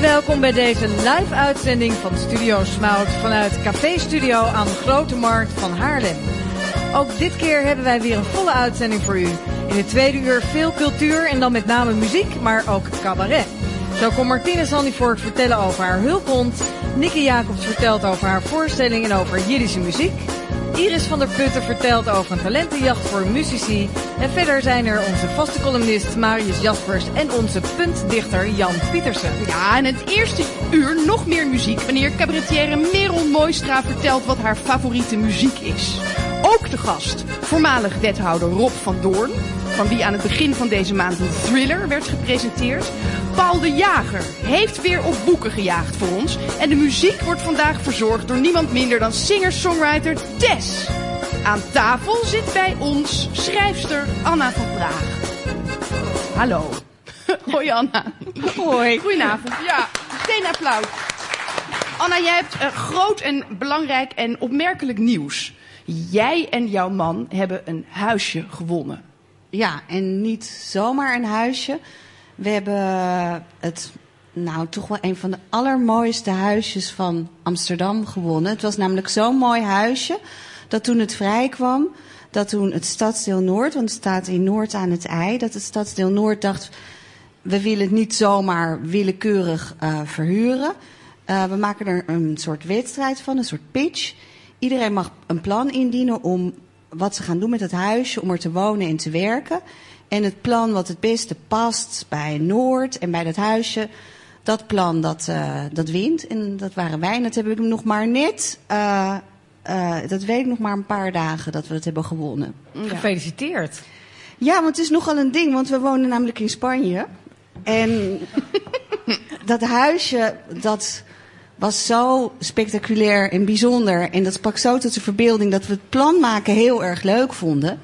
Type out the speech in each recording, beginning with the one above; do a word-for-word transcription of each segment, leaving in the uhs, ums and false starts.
welkom bij deze live-uitzending van Studio Smout vanuit Café Studio aan de Grote Markt van Haarlem. Ook dit keer hebben wij weer een volle uitzending voor u. In het tweede uur veel cultuur en dan met name muziek, maar ook cabaret. Zo komt Martine Sandivork vertellen over haar hulphond. Nicky Jacobs vertelt over haar voorstelling en over Jiddische muziek. Iris van der Putten vertelt over een talentenjacht voor muzici. En verder zijn er onze vaste columnist Marius Jaspers en onze puntdichter Jan Pietersen. Ja, en het eerste uur nog meer muziek wanneer cabaretière Merel Mooistra vertelt wat haar favoriete muziek is. Ook de gast, voormalig wethouder Rob van Doorn, van wie aan het begin van deze maand een thriller werd gepresenteerd. Paul de Jager heeft weer op boeken gejaagd voor ons. En de muziek wordt vandaag verzorgd door niemand minder dan singer-songwriter Tess. Aan tafel zit bij ons schrijfster Anna van Praag. Hallo. Hoi Anna. Hoi. Goedenavond. Ja, meteen applaus. Anna, jij hebt uh, groot en belangrijk en opmerkelijk nieuws. Jij en jouw man hebben een huisje gewonnen. Ja, en niet zomaar een huisje. We hebben het, nou, toch wel een van de allermooiste huisjes van Amsterdam gewonnen. Het was namelijk zo'n mooi huisje, dat toen het vrij kwam, dat toen het Stadsdeel Noord, want het staat in Noord aan het IJ, dat het Stadsdeel Noord dacht, we willen het niet zomaar willekeurig uh, verhuren. Uh, we maken er een soort wedstrijd van, een soort pitch. Iedereen mag een plan indienen om wat ze gaan doen met het huisje, om er te wonen en te werken. En het plan wat het beste past bij Noord en bij dat huisje, dat plan dat, uh, dat wint. En dat waren wij. En dat heb ik nog maar net, uh, uh, dat weet ik nog maar een paar dagen dat we het hebben gewonnen. Gefeliciteerd. Ja, want het is nogal een ding, want we wonen namelijk in Spanje. En dat huisje, dat was zo spectaculair en bijzonder. En dat sprak zo tot de verbeelding dat we het plan maken heel erg leuk vonden.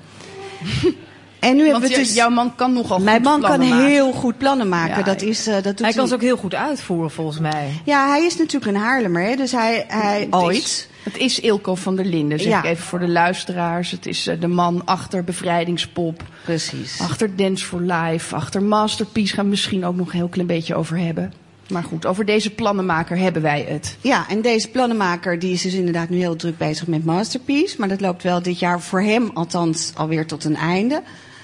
En nu hebben we dus, jouw man kan nogal goed mijn man plannen kan maken. heel goed plannen maken. Ja, dat is, uh, dat doet hij kan hij ze ook heel goed uitvoeren volgens mij. Ja, hij is natuurlijk een Haarlemmer. Hè? Dus hij, hij Het ooit. Is, het is Eelco van der Linden, zeg Ja. ik even voor de luisteraars. Het is uh, de man achter Bevrijdingspop. Precies. Achter Dance for Life. Achter Masterpiece gaan we misschien ook nog een heel klein beetje over hebben. Maar goed, over deze plannenmaker hebben wij het. Ja, en deze plannenmaker die is dus inderdaad nu heel druk bezig met Masterpiece. Maar dat loopt wel dit jaar voor hem althans alweer tot een einde.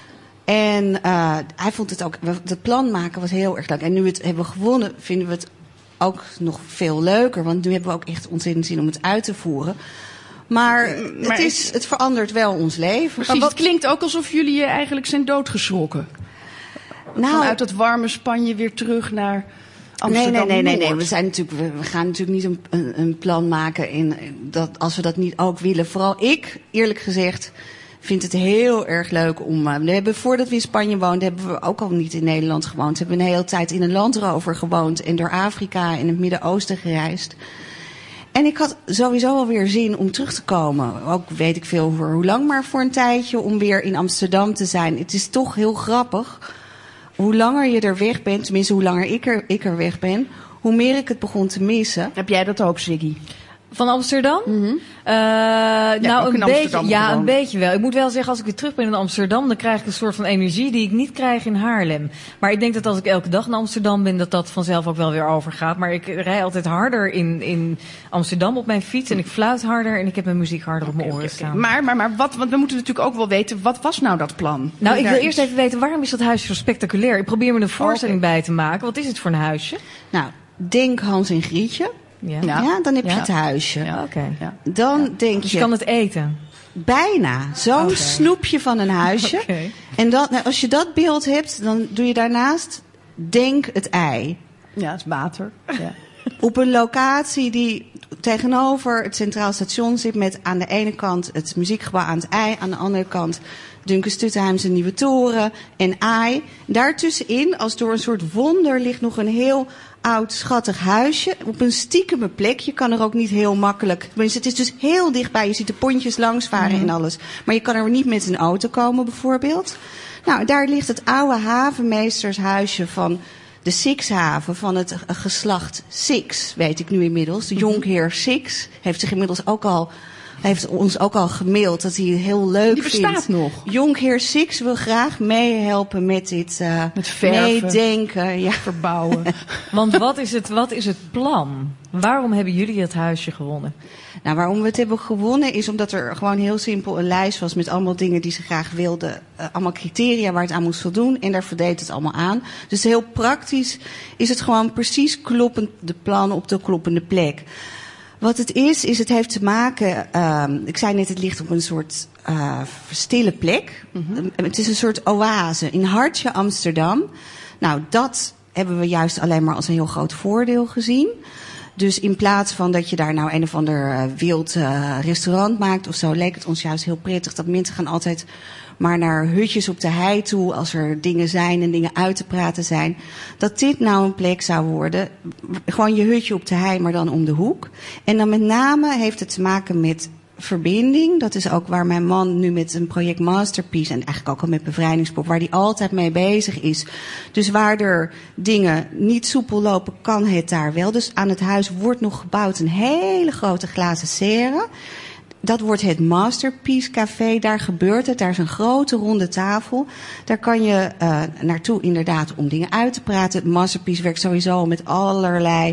En uh, hij vond het ook, het plan maken was heel erg leuk. En nu we het hebben gewonnen, vinden we het ook nog veel leuker. Want nu hebben we ook echt ontzettend zin om het uit te voeren. Maar, maar het, is, het verandert wel ons leven. Precies, Maar wat, het klinkt ook alsof jullie je eigenlijk zijn doodgeschrokken. nou, Vanuit dat warme Spanje weer terug naar Amsterdam. Nee, nee, nee, nee, nee. Noord. We zijn natuurlijk, we, we gaan natuurlijk niet een, een, een plan maken in dat als we dat niet ook willen. Vooral ik, eerlijk gezegd, vind het heel erg leuk om. Uh, we hebben voordat we in Spanje woonden, hebben we ook al niet in Nederland gewoond. We hebben een hele tijd in een Land Rover gewoond en door Afrika en het Midden-Oosten gereisd. En ik had sowieso alweer zin om terug te komen. Ook weet ik veel voor hoe lang, maar voor een tijdje om weer in Amsterdam te zijn. Het is toch heel grappig. Hoe langer je er weg bent, tenminste hoe langer ik er, ik er weg ben, hoe meer ik het begon te missen. Heb jij dat ook, Ziggy? Van Amsterdam? Mm-hmm. Uh, nou, ook in een Amsterdam beetje, ja, gewoon. een beetje wel. Ik moet wel zeggen, als ik weer terug ben in Amsterdam, dan krijg ik een soort van energie die ik niet krijg in Haarlem. Maar ik denk dat als ik elke dag in Amsterdam ben, dat dat vanzelf ook wel weer overgaat. Maar ik rij altijd harder in, in Amsterdam op mijn fiets en ik fluit harder en ik heb mijn muziek harder op mijn Oké, oren oké, oké. staan. Maar, maar, maar wat, want we moeten natuurlijk ook wel weten, wat was nou dat plan? Nou, ik wil Daar eerst iets- even weten, waarom is dat huisje zo spectaculair? Ik probeer me een voorstelling Oké. bij te maken. Wat is het voor een huisje? Nou, denk Hans en Grietje. Ja, Ja. Ja, dan heb je Ja. het huisje. Ja. oké. Ja. Dan denk Dus je, je kan het eten? bijna, zo'n Oké. snoepje van een huisje. Oké. En dat, nou, als je dat beeld hebt, dan doe je daarnaast, denk het ei. Ja, het is water. Ja. Op een locatie die tegenover het Centraal Station zit met aan de ene kant het muziekgebouw aan het ei, aan de andere kant Duncan Stuttenheim's Nieuwe Toren en ai. Daartussenin, als door een soort wonder, ligt nog een heel oud, schattig huisje. Op een stiekeme plek. Je kan er ook niet heel makkelijk. Tenminste, het is dus heel dichtbij. Je ziet de pontjes langsvaren Mm. en alles. Maar je kan er niet met een auto komen, bijvoorbeeld. Nou, daar ligt het oude havenmeestershuisje van de Sixhaven, van het geslacht Six, weet ik nu inmiddels. De jonkheer Six heeft zich inmiddels ook al heeft ons ook al gemaild dat hij het heel leuk Die vindt. bestaat nog. Jonkheer Six wil graag meehelpen met dit uh, met verven, meedenken. Ja. Verbouwen. Want wat is, het, wat is het plan? Waarom hebben jullie het huisje gewonnen? Nou, waarom we het hebben gewonnen is omdat er gewoon heel simpel een lijst was met allemaal dingen die ze graag wilden. Uh, allemaal criteria waar het aan moest voldoen en daar voldeed het allemaal aan. Dus heel praktisch is het gewoon precies kloppend de plan op de kloppende plek. Wat het is, is het heeft te maken, uh, ik zei net het ligt op een soort uh, stille plek. Mm-hmm. Het is een soort oase in hartje Amsterdam. Nou, dat hebben we juist alleen maar als een heel groot voordeel gezien. Dus in plaats van dat je daar nou een of ander uh, wild uh, restaurant maakt of zo, leek het ons juist heel prettig dat mensen gaan altijd maar naar hutjes op de hei toe als er dingen zijn en dingen uit te praten zijn. Dat dit nou een plek zou worden, gewoon je hutje op de hei, maar dan om de hoek. En dan met name heeft het te maken met verbinding. Dat is ook waar mijn man nu met een project Masterpiece, en eigenlijk ook al met bevrijdingspop, waar die altijd mee bezig is. Dus waar er dingen niet soepel lopen, kan het daar wel. Dus aan het huis wordt nog gebouwd een hele grote glazen serre. Dat wordt het Masterpiece Café. Daar gebeurt het. Daar is een grote ronde tafel. Daar kan je uh, naartoe inderdaad om dingen uit te praten. Het Masterpiece werkt sowieso met allerlei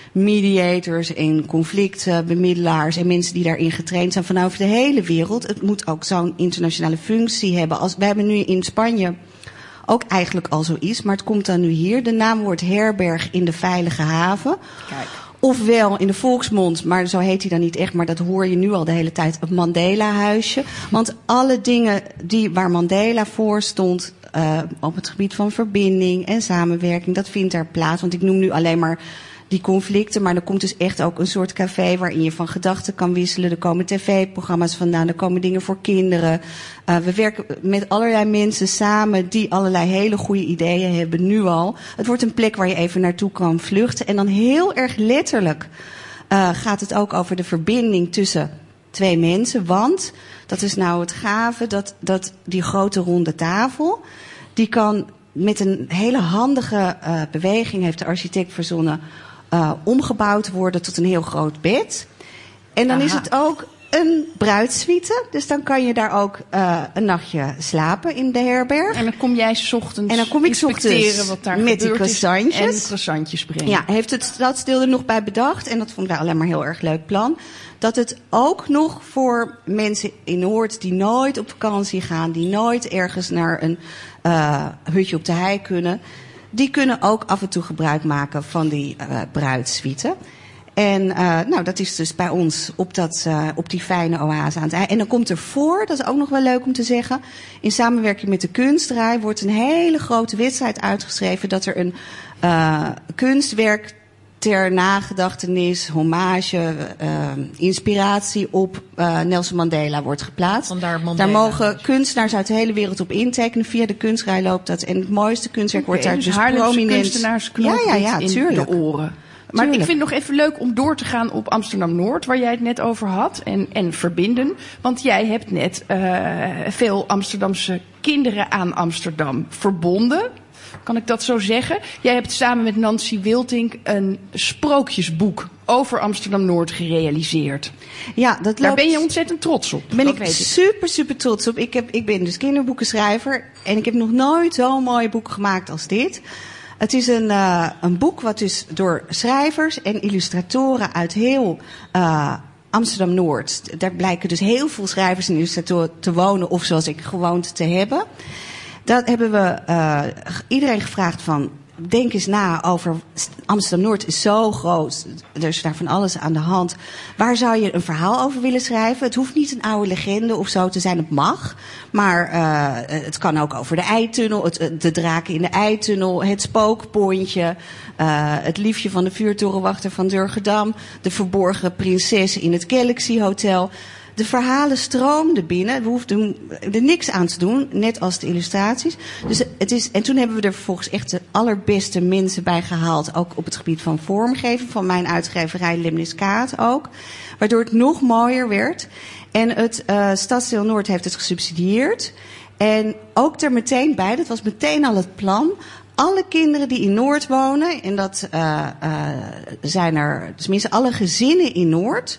mediators en conflictbemiddelaars en mensen die daarin getraind zijn van over de hele wereld. Het moet ook zo'n internationale functie hebben. Als, we hebben nu in Spanje ook eigenlijk al zoiets, maar het komt dan nu hier. De naam wordt Herberg in de Veilige Haven. Kijk. Ofwel in de volksmond, maar zo heet hij dan niet echt, maar dat hoor je nu al de hele tijd, het Mandela-huisje. Want alle dingen die, waar Mandela voor stond, uh, op het gebied van verbinding en samenwerking, dat vindt daar plaats. Want ik noem nu alleen maar die conflicten, maar er komt dus echt ook een soort café waarin je van gedachten kan wisselen. Er komen tv-programma's vandaan, er komen dingen voor kinderen. Uh, we werken met allerlei mensen samen die allerlei hele goede ideeën hebben, nu al. Het wordt een plek waar je even naartoe kan vluchten. En dan heel erg letterlijk uh, gaat het ook over de verbinding tussen twee mensen. Want, dat is nou het gave, dat, dat die grote ronde tafel, die kan met een hele handige uh, beweging, heeft de architect verzonnen, Uh, omgebouwd worden tot een heel groot bed. En dan Aha. is het ook een bruidssuite. Dus dan kan je daar ook uh, een nachtje slapen in de herberg. En dan kom jij 's ochtends en dan kom ik 's ochtends wat daar met die croissantjes. En croissantjes brengen. Ja, heeft het stadsdeel er nog bij bedacht. En dat vonden wij alleen maar een heel erg leuk plan. Dat het ook nog voor mensen in Noord die nooit op vakantie gaan, die nooit ergens naar een uh, hutje op de hei kunnen, die kunnen ook af en toe gebruik maken van die uh, bruidssuite. En uh, nou, dat is dus bij ons op, dat, uh, op die fijne oase aan het ei. En dan komt er voor, dat is ook nog wel leuk om te zeggen, in samenwerking met de kunstrij wordt een hele grote wedstrijd uitgeschreven dat er een uh, kunstwerk ter nagedachtenis, hommage, uh, inspiratie op uh, Nelson Mandela wordt geplaatst. Mandela. Daar mogen kunstenaars uit de hele wereld op intekenen. Via de kunstrij loopt dat. En het mooiste kunstwerk okay, wordt daar dus, dus prominent. Kunstenaars ja, ja, ja, in tuurlijk. de oren. Maar Tuurlijk. Ik vind het nog even leuk om door te gaan op Amsterdam-Noord, waar jij het net over had, en, en verbinden. Want jij hebt net uh, veel Amsterdamse kinderen aan Amsterdam verbonden. Kan ik dat zo zeggen? Jij hebt samen met Nancy Wiltink een sprookjesboek over Amsterdam-Noord gerealiseerd. Ja, dat loopt... Daar ben je ontzettend trots op. Daar ben ik super, super trots op. Ik, heb, ik ben dus kinderboekenschrijver en ik heb nog nooit zo'n mooi boek gemaakt als dit. Het is een, uh, een boek wat dus door schrijvers en illustratoren uit heel uh, Amsterdam-Noord. Daar blijken dus heel veel schrijvers en illustratoren te wonen of zoals ik gewoond te hebben. Dat hebben we uh, iedereen gevraagd van, denk eens na over Amsterdam-Noord is zo groot. Er is daar van alles aan de hand. Waar zou je een verhaal over willen schrijven? Het hoeft niet een oude legende of zo te zijn, het mag. Maar uh, het kan ook over de Eitunnel, het, de draken in de Eitunnel, het spookpontje, uh, het liefje van de vuurtorenwachter van Durgedam, de verborgen prinses in het Galaxy Hotel. De verhalen stroomden binnen. We hoefden er niks aan te doen, net als de illustraties. Dus het is, en toen hebben we er vervolgens echt de allerbeste mensen bij gehaald. Ook op het gebied van vormgeving. Van mijn uitgeverij Lemniskaat ook. Waardoor het nog mooier werd. En het uh, Stadsdeel Noord heeft het gesubsidieerd. En ook er meteen bij, dat was meteen al het plan. Alle kinderen die in Noord wonen, en dat uh, uh, zijn er, tenminste alle gezinnen in Noord,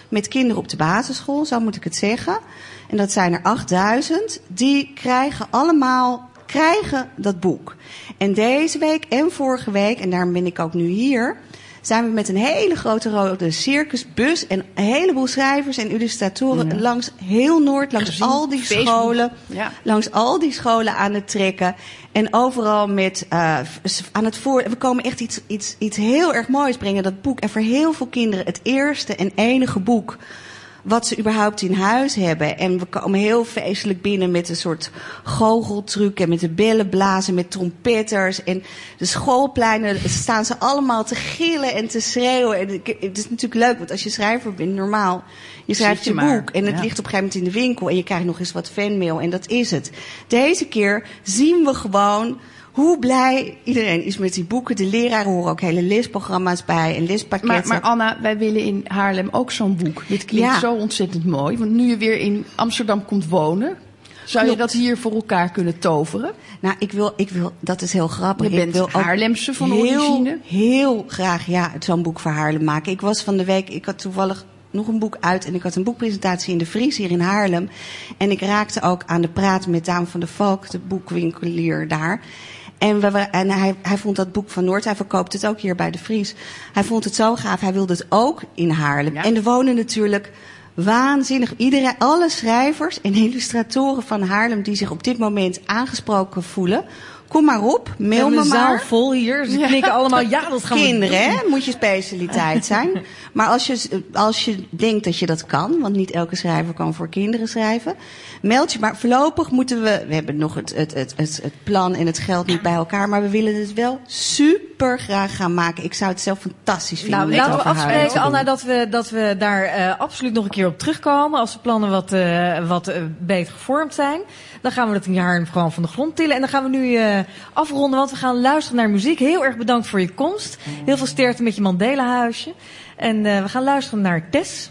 met kinderen op de basisschool, zo moet ik het zeggen. En dat zijn er achtduizend. Die krijgen allemaal krijgen dat boek. En deze week en vorige week, en daarom ben ik ook nu hier, zijn we met een hele grote rode circusbus en een heleboel schrijvers en illustratoren ja. langs heel Noord, langs Gezien, al die Facebook. scholen, ja. langs al die scholen aan het trekken. En overal met uh, aan het voor. We komen echt iets, iets, iets heel erg moois brengen, dat boek. En voor heel veel kinderen het eerste en enige boek wat ze überhaupt in huis hebben. En we komen heel feestelijk binnen met een soort goocheltruc en met de bellen blazen, met trompetters. En de schoolpleinen staan ze allemaal te gillen en te schreeuwen. En het is natuurlijk leuk, want als je schrijver bent, normaal, je schrijft je, je boek en het ja. ligt op een gegeven moment in de winkel en je krijgt nog eens wat fanmail en dat is het. Deze keer zien we gewoon hoe blij iedereen is met die boeken. De leraren horen ook hele lesprogramma's bij en lespakketten. Maar, maar Anna, wij willen in Haarlem ook zo'n boek. Dit klinkt ja. zo ontzettend mooi. Want nu je weer in Amsterdam komt wonen, zou Klopt. je dat hier voor elkaar kunnen toveren? Nou, ik wil, ik wil, dat is heel grappig. Je bent ik wil Haarlemse van heel, origine. Heel graag, ja, zo'n boek voor Haarlem maken. Ik was van de week, ik had toevallig nog een boek uit en ik had een boekpresentatie in de Vries hier in Haarlem. En ik raakte ook aan de praat met Daan van der Valk, de boekwinkelier daar. En, we, en hij, hij vond dat boek van Noord, hij verkoopt het ook hier bij de Vries. Hij vond het zo gaaf, hij wilde het ook in Haarlem. Ja. En er wonen natuurlijk waanzinnig iedereen, alle schrijvers en illustratoren van Haarlem die zich op dit moment aangesproken voelen. Kom maar op, mail me maar. De zaal vol hier, ze ja. knikken allemaal, ja, dat gaan we Kinderen, hè, moet je specialiteit zijn. Maar als je, als je denkt dat je dat kan, want niet elke schrijver kan voor kinderen schrijven, meld je. Maar voorlopig moeten we, we hebben nog het, het, het, het, het plan en het geld niet bij elkaar, maar we willen het wel super graag gaan maken. Ik zou het zelf fantastisch vinden. Nou, laten we afspreken, Anna, dat we, dat we daar uh, absoluut nog een keer op terugkomen. Als de plannen wat, uh, wat uh, beter gevormd zijn. Dan gaan we dat in jaar gewoon van de grond tillen. En dan gaan we nu uh, afronden, want we gaan luisteren naar muziek. Heel erg bedankt voor je komst. Heel veel sterkte met je Mandela-huisje. En uh, we gaan luisteren naar Tess.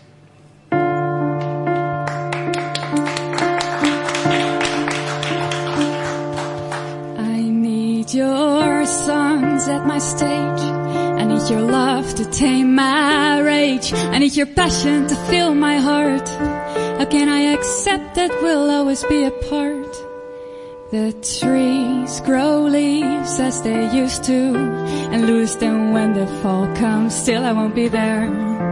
I need your songs at my stage. I need your love to tame my rage. I need your passion to fill my heart. How can I accept that we'll always be apart? The trees grow leaves as they used to, and lose them when the fall comes. Still I won't be there.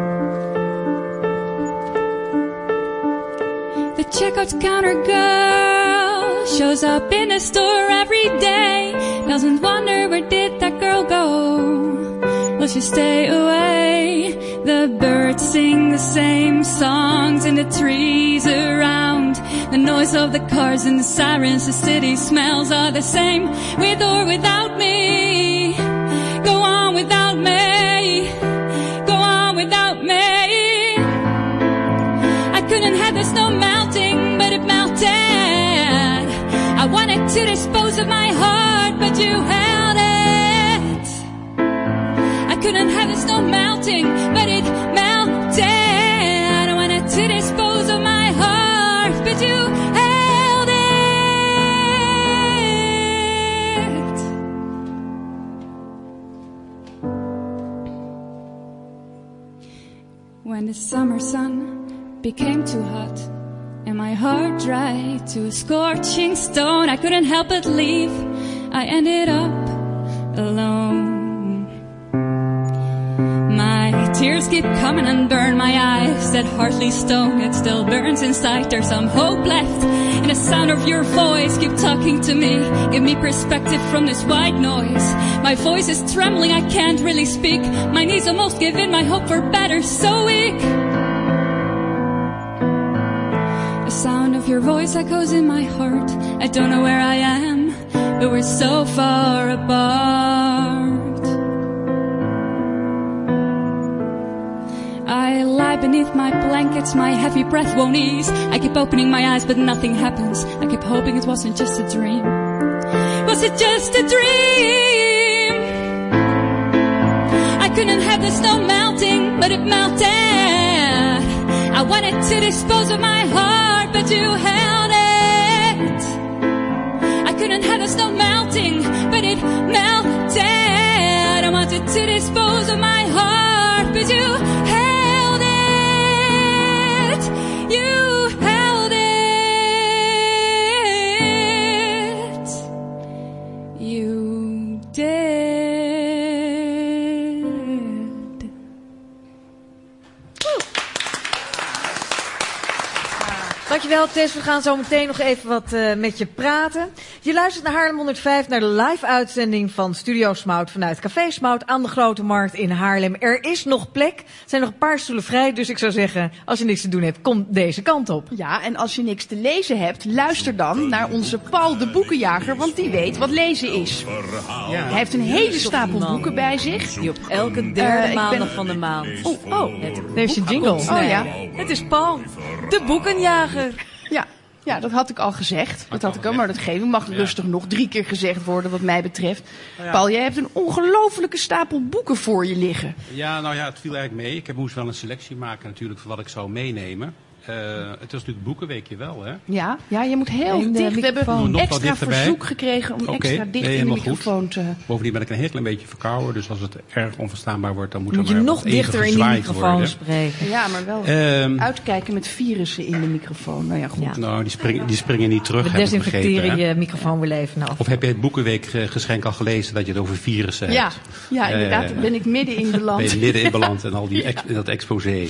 The checkout counter girl shows up in the store every day. Doesn't wonder where did that girl go? Will she stay away? The birds sing the same songs in the trees around. The noise of the cars and the sirens, the city smells are the same. With or without me, go on without me, go on without me. I couldn't have the snow melting, but it melted. I wanted to dispose of my heart, but you held it. I couldn't have the snow melting, but it melted. I wanted to dispose of my heart, but you held it. When the summer sun became too hot and my heart dried to a scorching stone, I couldn't help but leave. I ended up alone. My tears keep coming and burn my eyes. That heartly stone, it still burns inside. There's some hope left in the sound of your voice. Keep talking to me, give me perspective from this white noise. My voice is trembling, I can't really speak. My knees almost give in, my hope for better so weak. The sound of your voice echoes in my heart. I don't know where I am, but we're so far apart. I lie beneath my blankets, my heavy breath won't ease. I keep opening my eyes, but nothing happens. I keep hoping it wasn't just a dream. Was it just a dream? I couldn't have the snow melting, but it melted. I wanted to dispose of my heart, but you held it. I couldn't have the snow melting, but it melted. I wanted to dispose of my heart, but you held it. Dankjewel Tess, we gaan zo meteen nog even wat uh, met je praten. Je luistert naar Haarlem honderdvijf, naar de live uitzending van Studio Smout vanuit Café Smout aan de Grote Markt in Haarlem. Er is nog plek, er zijn nog een paar stoelen vrij, dus ik zou zeggen, als je niks te doen hebt, kom deze kant op. Ja, en als je niks te lezen hebt, luister dan naar onze Paul de Boekenjager, want die weet wat lezen is. Ja. Hij heeft een hele stapel boeken bij zich. Die op elke derde uh, maandag ben... van de maand. Oh, oh. Het heeft je jingle. Oh nee. Ja. Het is Paul, de Boekenjager. Ja, ja, dat had ik al gezegd. Dat had ik al, maar dat geven mag rustig nog drie keer gezegd worden wat mij betreft. Nou ja. Paul, jij hebt een ongelofelijke stapel boeken voor je liggen. Ja, nou ja, het viel eigenlijk mee. Ik moest wel een selectie maken natuurlijk voor wat ik zou meenemen. Uh, het is natuurlijk boekenweekje wel, hè? Ja, ja, je moet heel dicht. We hebben extra verzoek gekregen om okay. extra dicht nee, in de microfoon goed. te... Bovendien ben ik een heel klein beetje verkouden, dus als het erg onverstaanbaar wordt, dan moet, moet er je maar nog dichter in de microfoon worden. spreken. Ja, maar wel um, uitkijken met virussen in de microfoon. Nou ja, goed. Ja. Nou, die, spring, die springen niet terug, We desinfecteren je microfoon weer even af. Of heb je het Boekenweekgeschenk al gelezen dat je het over virussen ja. hebt? Ja, inderdaad. Uh, ben ik midden in beland. Ben je midden in beland en al die ex, dat exposé.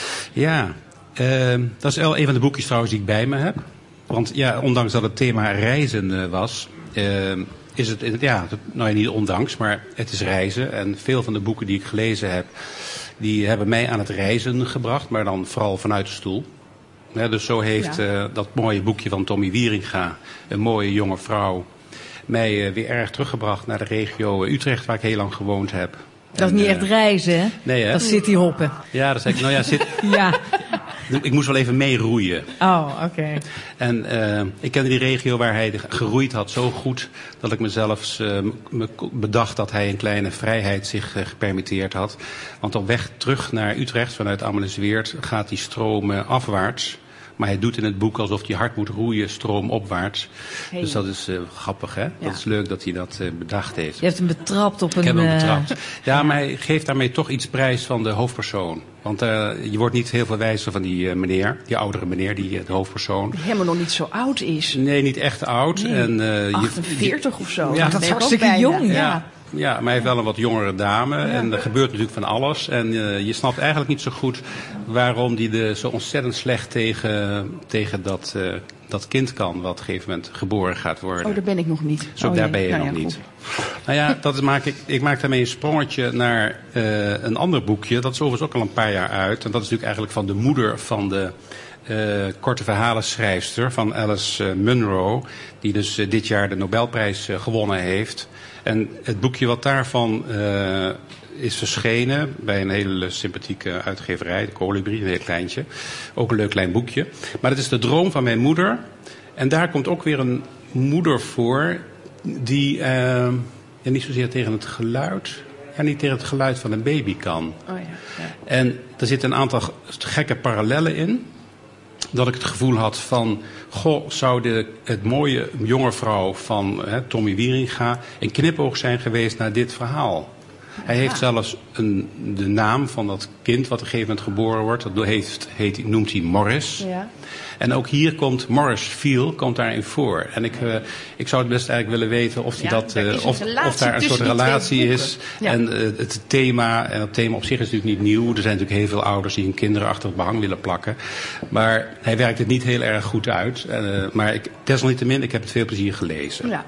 Ja. Uh, dat is wel een van de boekjes trouwens die ik bij me heb. Want ja, ondanks dat het thema reizen uh, was, uh, is het, ja, nou ja, niet ondanks, maar het is reizen. En veel van de boeken die ik gelezen heb, die hebben mij aan het reizen gebracht, maar dan vooral vanuit de stoel. Ja, dus zo heeft ja. uh, dat mooie boekje van Tommy Wieringa, een mooie jonge vrouw, mij uh, weer erg teruggebracht naar de regio Utrecht, waar ik heel lang gewoond heb. Dat is niet uh, echt reizen, hè? Nee, hè? Dat is cityhoppen. Ja, dat zeg ik. Nou ja, zit... ja. Ik moest wel even meeroeien. Oh, oké. Okay. En uh, ik kende die regio waar hij geroeid had zo goed dat ik mezelf uh, me bedacht dat hij een kleine vrijheid zich uh, gepermitteerd had. Want op weg terug naar Utrecht vanuit Amelisweert gaat die stroom uh, afwaarts. Maar hij doet in het boek alsof hij hard moet roeien, stroomopwaarts. Hey. Dus dat is uh, grappig, hè? Ja. Dat is leuk dat hij dat uh, bedacht heeft. Je hebt hem betrapt op een... Ik heb hem betrapt. Ja, maar hij geeft daarmee toch iets prijs van de hoofdpersoon. Want uh, je wordt niet heel veel wijzer van die uh, meneer, die oudere meneer, die uh, de hoofdpersoon. Die helemaal nog niet zo oud is. Nee, niet echt oud. Nee. En, uh, achtenveertig je, of zo. Ja, dat is hartstikke jong. Ja. ja. Ja, maar hij heeft wel een wat jongere dame. Ja. En er gebeurt natuurlijk van alles. En uh, je snapt eigenlijk niet zo goed waarom die de, zo ontzettend slecht tegen, tegen dat, uh, dat kind kan. Wat op een gegeven moment geboren gaat worden. Oh, daar ben ik nog niet. Zo, oh, daar nee. ben je nou, nog ja, niet. Nou ja, dat maak ik, ik maak daarmee een sprongetje naar uh, een ander boekje. Dat is overigens ook al een paar jaar uit. En dat is natuurlijk eigenlijk van de moeder van de... Uh, korte verhalenschrijfster van Alice uh, Munro, die dus uh, dit jaar de Nobelprijs uh, gewonnen heeft. En het boekje wat daarvan uh, is verschenen bij een hele sympathieke uitgeverij, de Colibri, een heel kleintje. Ook een leuk klein boekje. Maar het is de droom van mijn moeder. En daar komt ook weer een moeder voor die uh, ja, niet zozeer tegen het geluid... Ja, niet tegen het geluid van een baby kan. Oh ja, ja. En er zitten een aantal gekke parallellen in. Dat ik het gevoel had van, goh, zou de het mooie jonge vrouw van hè, Tommy Wieringa een knipoog zijn geweest naar dit verhaal. Hij heeft ja. zelfs een, de naam van dat kind wat op een gegeven moment geboren wordt, dat heeft, heet, noemt hij Morris. Ja. En ook hier komt Morris Veal komt daarin voor. En ik, uh, ik zou het best eigenlijk willen weten of, die ja, dat, uh, of, of daar een soort relatie is. Ja. En uh, het thema, en het thema op zich is natuurlijk niet nieuw. Er zijn natuurlijk heel veel ouders die hun kinderen achter het behang willen plakken. Maar hij werkt het niet heel erg goed uit. Uh, maar ik, desalniettemin, ik heb het veel plezier gelezen. Ja.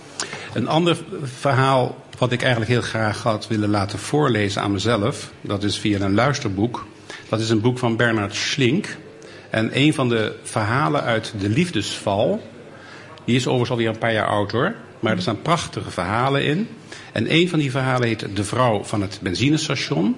Een ander verhaal wat ik eigenlijk heel graag had willen laten voorlezen aan mezelf. Dat is via een luisterboek. Dat is een boek van Bernhard Schlink. En een van de verhalen uit De Liefdesval, die is overigens alweer een paar jaar oud hoor, maar er staan prachtige verhalen in. En een van die verhalen heet De Vrouw van het Benzinestation.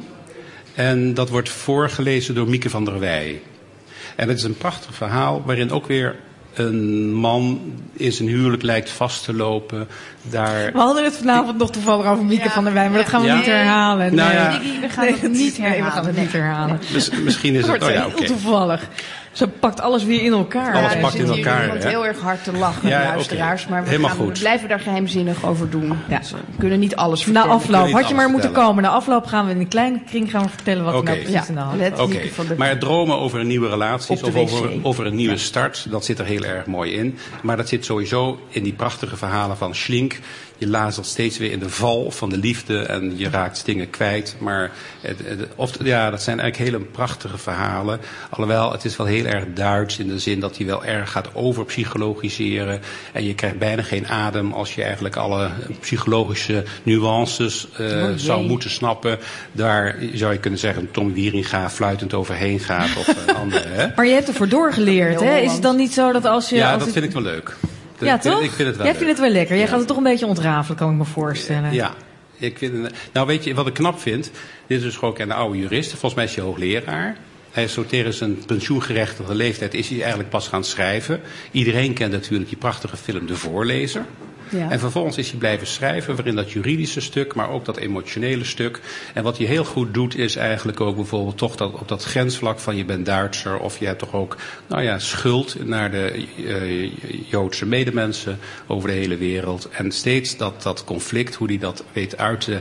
En dat wordt voorgelezen door Mieke van der Wij. En het is een prachtig verhaal waarin ook weer een man in zijn huwelijk lijkt vast te lopen. Daar... We hadden het vanavond nog toevallig over Mieke ja, van der Wij, maar ja, dat gaan we ja. niet herhalen. Nou ja. Nee, we gaan het niet herhalen. Nee, we gaan het niet herhalen. Mis, misschien is het... Oh ja, heel okay. toevallig. Ze pakt alles weer in elkaar. Alles ja, pakt in elkaar. Er wordt heel erg hard te lachen, ja, luisteraars. Okay. Maar we, gaan, we blijven daar geheimzinnig over doen. Ja. Dus we kunnen niet alles vertellen. Na afloop had je maar moeten vertellen. komen. Na afloop gaan we in een kleine kring gaan we vertellen wat okay. er nou precies ja. aan de hand is. Oké, okay. Maar het dromen over een nieuwe relaties of over, over een nieuwe ja. start, dat zit er heel erg mooi in. Maar dat zit sowieso in die prachtige verhalen van Schlink, je lazert steeds weer in de val van de liefde en je raakt dingen kwijt. Maar het, het, of, ja, dat zijn eigenlijk hele prachtige verhalen. Alhoewel, het is wel heel erg Duits in de zin dat hij wel erg gaat overpsychologiseren. En je krijgt bijna geen adem als je eigenlijk alle psychologische nuances uh, oh, zou moeten snappen. Daar zou je kunnen zeggen, Tom Wieringa fluitend overheen gaat of een andere. Hè? Maar je hebt ervoor doorgeleerd, hè? Is het dan niet zo dat als je... Ja, als dat het... vind ik wel leuk. Dat, ja, toch? Ik vind het wel Jij leuk. vindt het wel lekker. Jij ja. gaat het toch een beetje ontrafelen, kan ik me voorstellen. Ja. Ik vind het, nou, weet je wat ik knap vind? Dit is dus gewoon een oude jurist. Volgens mij is hij hoogleraar. Hij is zo tegen zijn pensioengerechtigde leeftijd is hij eigenlijk pas gaan schrijven. Iedereen kent natuurlijk die prachtige film De Voorlezer. Ja. En vervolgens is hij blijven schrijven, waarin dat juridische stuk, maar ook dat emotionele stuk. En wat hij heel goed doet, is eigenlijk ook bijvoorbeeld toch dat, op dat grensvlak van je bent Duitser, of je hebt toch ook, nou ja, schuld naar de uh, Joodse medemensen over de hele wereld. En steeds dat, dat conflict, hoe hij dat weet uit te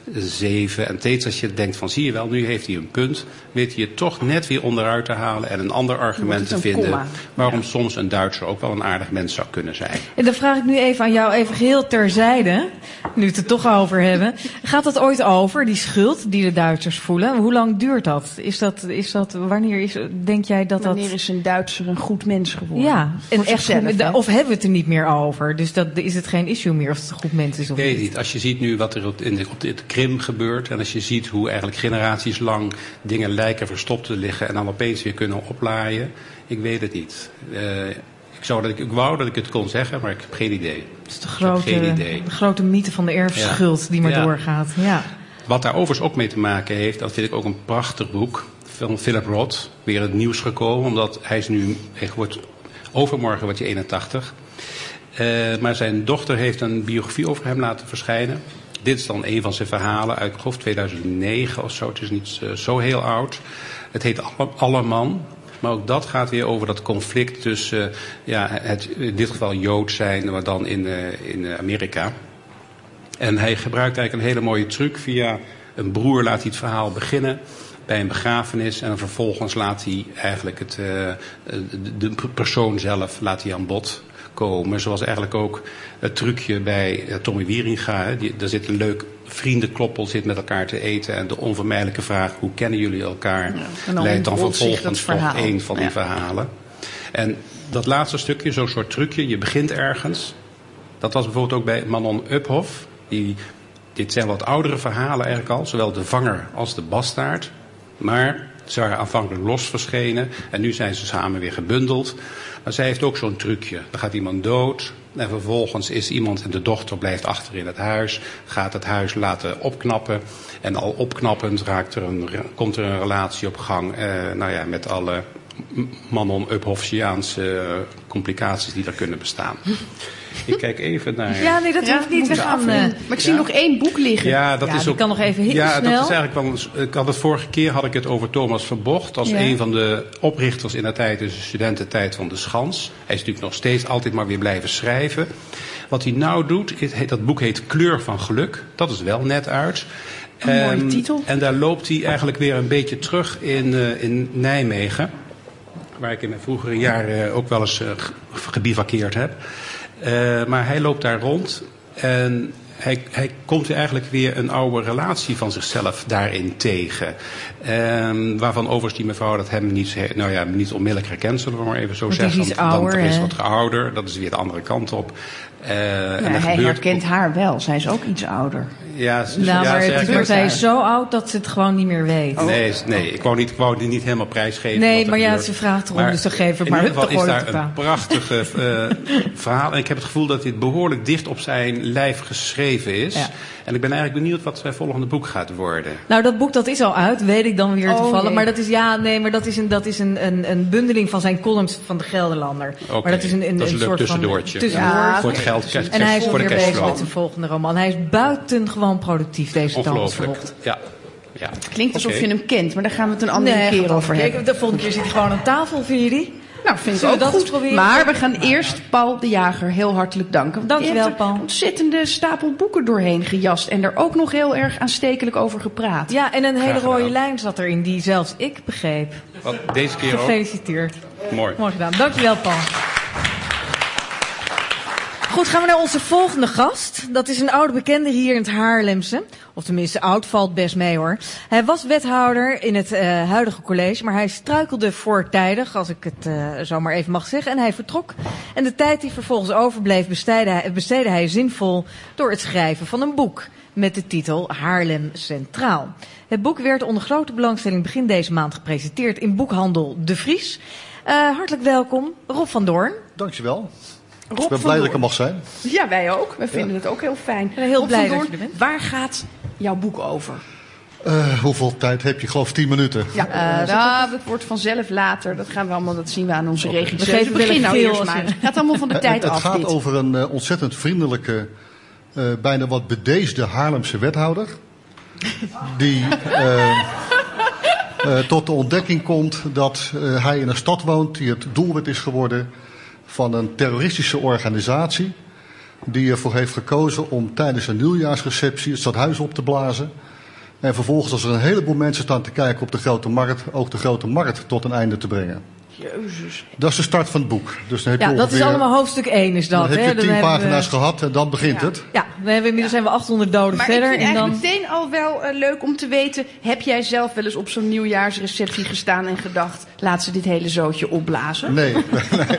zeven. En steeds als je denkt van, zie je wel, nu heeft hij een punt, weet hij het toch net weer onderuit te halen en een ander argument te vinden. Komma. Waarom ja. soms een Duitser ook wel een aardig mens zou kunnen zijn. En dan vraag ik nu even aan jou, even geheel terzijde, nu we het er toch over hebben. Gaat dat ooit over, die schuld die de Duitsers voelen? Hoe lang duurt dat? Is dat, is dat wanneer is, denk jij dat wanneer dat... is een Duitser een goed mens geworden? Ja, en echt zichzelf, goed, of hebben we het er niet meer over? Dus dat, is het geen issue meer of het een goed mens is of niet? Weet niet. Als je ziet nu wat er op, in de, op de Krim gebeurt en als je ziet hoe eigenlijk generaties lang dingen lijken verstopt te liggen en dan opeens weer kunnen oplaaien, ik weet het niet. Uh, ik, zou dat, ik, ik wou dat ik het kon zeggen, maar ik heb geen idee. Het is de grote, de grote mythe van de erfschuld ja. die maar ja. doorgaat. Ja. Wat daar overigens ook mee te maken heeft, dat vind ik ook een prachtig boek van Philip Roth, weer in het nieuws gekomen, omdat hij is nu, hij wordt, overmorgen wordt hij eenentachtig. Uh, maar zijn dochter heeft een biografie over hem laten verschijnen. Dit is dan een van zijn verhalen uit, ik geloof tweeduizend negen of zo. Het is niet uh, zo heel oud. Het heet Alleman. Maar ook dat gaat weer over dat conflict tussen, uh, ja, het, in dit geval Jood zijn, maar dan in, uh, in Amerika. En hij gebruikt eigenlijk een hele mooie truc. Via een broer laat hij het verhaal beginnen bij een begrafenis. En dan vervolgens laat hij eigenlijk het, uh, de persoon zelf laat hij aan bod komen. Zoals eigenlijk ook het trucje bij uh, Tommy Wieringa. Hè. Die, daar zit een leuk vriendenkloppel, zit met elkaar te eten. En de onvermijdelijke vraag, hoe kennen jullie elkaar? Ja, dan leidt dan vervolgens tot een van die ja. verhalen. En dat laatste stukje, zo'n soort trucje, je begint ergens. Dat was bijvoorbeeld ook bij Manon Uphoff. Die, dit zijn wat oudere verhalen eigenlijk al. Zowel de vanger als de bastaard. Maar ze waren aanvankelijk los verschenen. En nu zijn ze samen weer gebundeld. Maar zij heeft ook zo'n trucje. Dan gaat iemand dood. En vervolgens is iemand en de dochter blijft achter in het huis. Gaat het huis laten opknappen. En al opknappend raakt er een, komt er een relatie op gang. Eh, nou ja, met alle Manon Uphoffiaanse complicaties die er kunnen bestaan. Ik kijk even naar... Ja, nee, dat ja, hoeft niet. We gaan... Uh, maar ik zie ja. nog één boek liggen. Ja, dat ja, is die ook... kan nog even heel ja, snel. Dat is eigenlijk wel... Ik had het vorige keer had ik het over Thomas Verbocht. Als ja. een van de oprichters in de tijd, dus de studententijd van de Schans. Hij is natuurlijk nog steeds altijd maar weer blijven schrijven. Wat hij nou doet, het, dat boek heet Kleur van Geluk. Dat is wel net uit. Een um, mooie titel. En daar loopt hij eigenlijk weer een beetje terug in, uh, in Nijmegen. Waar ik in mijn vroegere jaren ook wel eens uh, gebivakkeerd heb. Uh, maar hij loopt daar rond en hij, hij komt eigenlijk weer een oude relatie van zichzelf daarin tegen. Um, waarvan overigens die mevrouw dat hem niet, nou ja, niet onmiddellijk herkent, zullen we maar even zo want zeggen. Die is want ouder, dan is hè? wat ouder, dat is weer de andere kant op. Uh, ja, en hij gebeurt... herkent haar wel, zij is ook iets ouder. Ja, nou, ja, maar, het, maar zij is zo oud dat ze het gewoon niet meer weet. Oh. Nee, nee, ik wou, niet, ik wou die niet helemaal prijsgeven. Nee, maar ja, ze vraagt erom, dus dan geef het maar. In ieder geval is daar een prachtige uh, verhaal. En ik heb het gevoel dat dit behoorlijk dicht op zijn lijf geschreven is. Ja. En ik ben eigenlijk benieuwd wat zijn volgende boek gaat worden. Nou, dat boek dat is al uit, weet ik dan weer oh, toevallig. Nee. Maar dat is, ja, nee, maar dat is een, dat is een, een, een bundeling van zijn columns van de Gelderlander. Okay. Maar dat is een, een, dat is een, een soort tussendoortje. van tussendoor. Ja, voor het geld. Cash, en hij is alweer bezig flow. met zijn volgende roman. Hij is buitengewoon productief, deze Thomas Verbocht. Ja. Ja. Het klinkt alsof okay. je hem kent, maar daar gaan we het een andere nee, keer over hebben. De volgende keer zit hij gewoon aan tafel, vind je die? Nou, vind ik ook dat goed. Maar we gaan eerst Paul de Jager heel hartelijk danken. Dankjewel, Paul. Een ontzettende stapel boeken doorheen gejast en er ook nog heel erg aanstekelijk over gepraat. Ja, en een hele rode lijn zat erin die zelfs ik begreep. Wat, deze keer ook? Gefeliciteerd. Mooi. Mooi gedaan. Dankjewel, Paul. Goed, gaan we naar onze volgende gast. Dat is een oude bekende hier in het Haarlemse. Of tenminste, oud valt best mee hoor. Hij was wethouder in het uh, huidige college, maar hij struikelde voortijdig, als ik het uh, zo maar even mag zeggen. En hij vertrok. En de tijd die vervolgens overbleef besteedde hij, besteedde hij zinvol door het schrijven van een boek met de titel Haarlem Centraal. Het boek werd onder grote belangstelling begin deze maand gepresenteerd in boekhandel De Vries. Uh, hartelijk welkom, Rob van Doorn. Dankjewel. Rob Ik ben blij dat ik er mag zijn. Ja, wij ook. Wij vinden ja. het ook heel fijn. Heel Rob blij van dat Doorn, je er bent. Waar gaat jouw boek over? Uh, hoeveel tijd heb je? Ik geloof tien minuten. Ja, uh, nou, dat wordt vanzelf later. Dat gaan we allemaal, dat zien we aan onze okay. regisseur. We geven begin nou eerst maar. Het gaat allemaal van de tijd het, af. Het gaat dit. over een uh, ontzettend vriendelijke, uh, bijna wat bedeesde Haarlemse wethouder. Die uh, uh, tot de ontdekking komt dat uh, hij in een stad woont die het doelwit is geworden van een terroristische organisatie. Die ervoor heeft gekozen om tijdens een nieuwjaarsreceptie het stadhuis op te blazen. En vervolgens, als er een heleboel mensen staan te kijken op de Grote Markt, ook de Grote Markt tot een einde te brengen. Jezus. Dat is de start van het boek. Dus dan heb ja, je dat is allemaal hoofdstuk één is dat. Dan heb je hè? tien dan pagina's we... gehad en dan begint ja. het. Ja, we hebben, inmiddels ja. zijn we achthonderd doden maar verder. Maar ik vind en dan... eigenlijk meteen al wel uh, leuk om te weten, heb jij zelf wel eens op zo'n nieuwjaarsreceptie gestaan en gedacht, laat ze dit hele zootje opblazen? Nee. nee.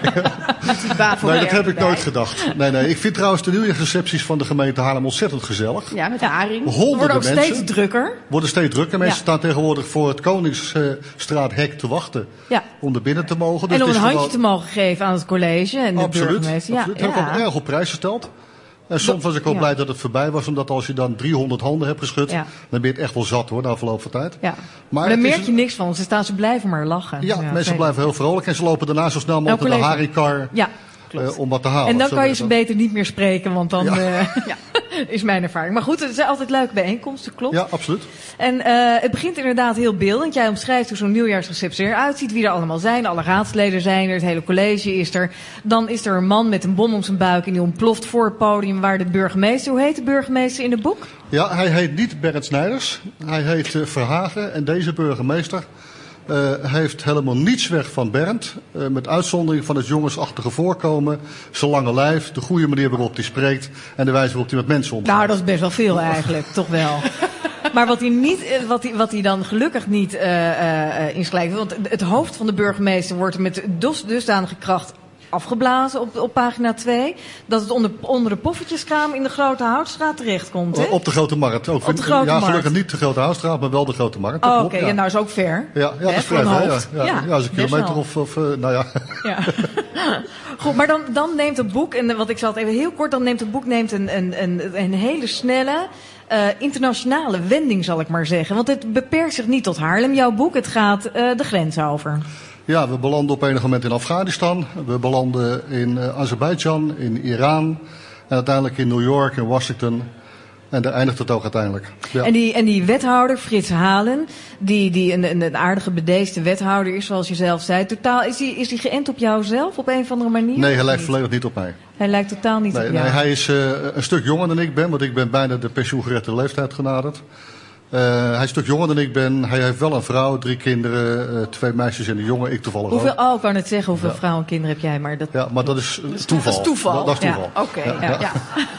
Met die bafel nee, dat heb ik erbij. nooit gedacht. Nee, nee. Ik vind trouwens de nieuwjaarsrecepties van de gemeente Haarlem ontzettend gezellig. Ja, met haring. Honderden worden ook mensen. steeds drukker. Worden steeds drukker. Mensen Ja. staan tegenwoordig voor het Koningsstraathek te wachten Ja. om er binnen te mogen. Dus En om het een is handje gewoon... te mogen geven aan het college en de Absoluut. burgemeester. Ja, absoluut. Dat heb ik ja. ook erg op prijs gesteld. En soms was ik ook ja. blij dat het voorbij was, omdat als je dan driehonderd handen hebt geschud, Ja. dan ben je het echt wel zat hoor, na verloop van tijd. Ja. Maar Maar daar het is merk je een- niks van, want ze staan, ze blijven maar lachen. Ja, mensen zeker. blijven heel vrolijk en ze lopen daarna zo snel mogelijk Nou, naar de collega. haringkar Ja, klopt. uh, om wat te halen. En dan Zo kan je werkt ze dat. beter niet meer spreken, want dan Ja. uh, ja. is mijn ervaring. Maar goed, het zijn altijd leuke bijeenkomsten, klopt. Ja, absoluut. En uh, het begint inderdaad heel beeldend. Jij omschrijft hoe zo'n nieuwjaarsreceptie eruit ziet, wie er allemaal zijn. Alle raadsleden zijn er, het hele college is er. Dan is er een man met een bom om zijn buik en die ontploft voor het podium waar de burgemeester... Hoe heet de burgemeester in het boek? Ja, hij heet niet Bernd Snijders. Hij heet uh, Verhagen en deze burgemeester uh, heeft helemaal niets weg van Bernd. Uh, met uitzondering van het jongensachtige voorkomen, zijn lange lijf, de goede manier waarop hij spreekt en de wijze waarop hij met mensen omgaat. Nou, dat is best wel veel eigenlijk, toch wel. Maar wat hij, niet, wat hij, wat hij dan gelukkig niet uh, uh, insgelijkt, want het hoofd van de burgemeester wordt met dus, dusdanige kracht afgeblazen op, op pagina twee, dat het onder, onder de poffertjeskraam in de Grote Houtstraat terechtkomt. Hè? Op de Grote Markt. Ook. Op de Grote ja, Markt. gelukkig niet de Grote Houtstraat, maar wel de Grote Markt. Oh, Dat oké, klopt, ja. ja. Nou is ook ver. Ja, ja, Hè, dat is voor vrij een ver, ja. hoofd. Ja, Ja, ja, dat is een best kilometer wel. of, of uh, nou ja. Ja. Goed, maar dan, dan neemt het boek, en wat ik zal het even heel kort, dan neemt het boek neemt een, een, een, een hele snelle uh, internationale wending, zal ik maar zeggen. Want het beperkt zich niet tot Haarlem, jouw boek. Het gaat uh, de grens over. Ja, we belanden op enig moment in Afghanistan. We belanden in uh, Azerbeidzjan, in Iran. En uiteindelijk in New York, in Washington. En daar eindigt het ook uiteindelijk. Ja. En, die, en die wethouder, Frits Halen, die, die een, een, een aardige bedeesde wethouder is, zoals je zelf zei. Totaal, is die, is die geënt op jou zelf op een of andere manier? Nee, hij lijkt volledig niet op mij. Hij lijkt totaal niet Nee, op jou. nee hij is uh, een stuk jonger dan ik ben, want ik ben bijna de pensioengerechtigde leeftijd genaderd. Uh, hij is een stuk jonger dan ik ben. Hij heeft wel een vrouw, drie kinderen, uh, twee meisjes en een jongen. Ik toevallig Hoeveel, ook. oh, ik wou net zeggen, hoeveel Ja. vrouwen en kinderen heb jij? Maar dat... Ja, maar dat is uh, toeval. Dat is toeval. Dat, dat is toeval. Ja, Oké, Ja, ja. ja. ja.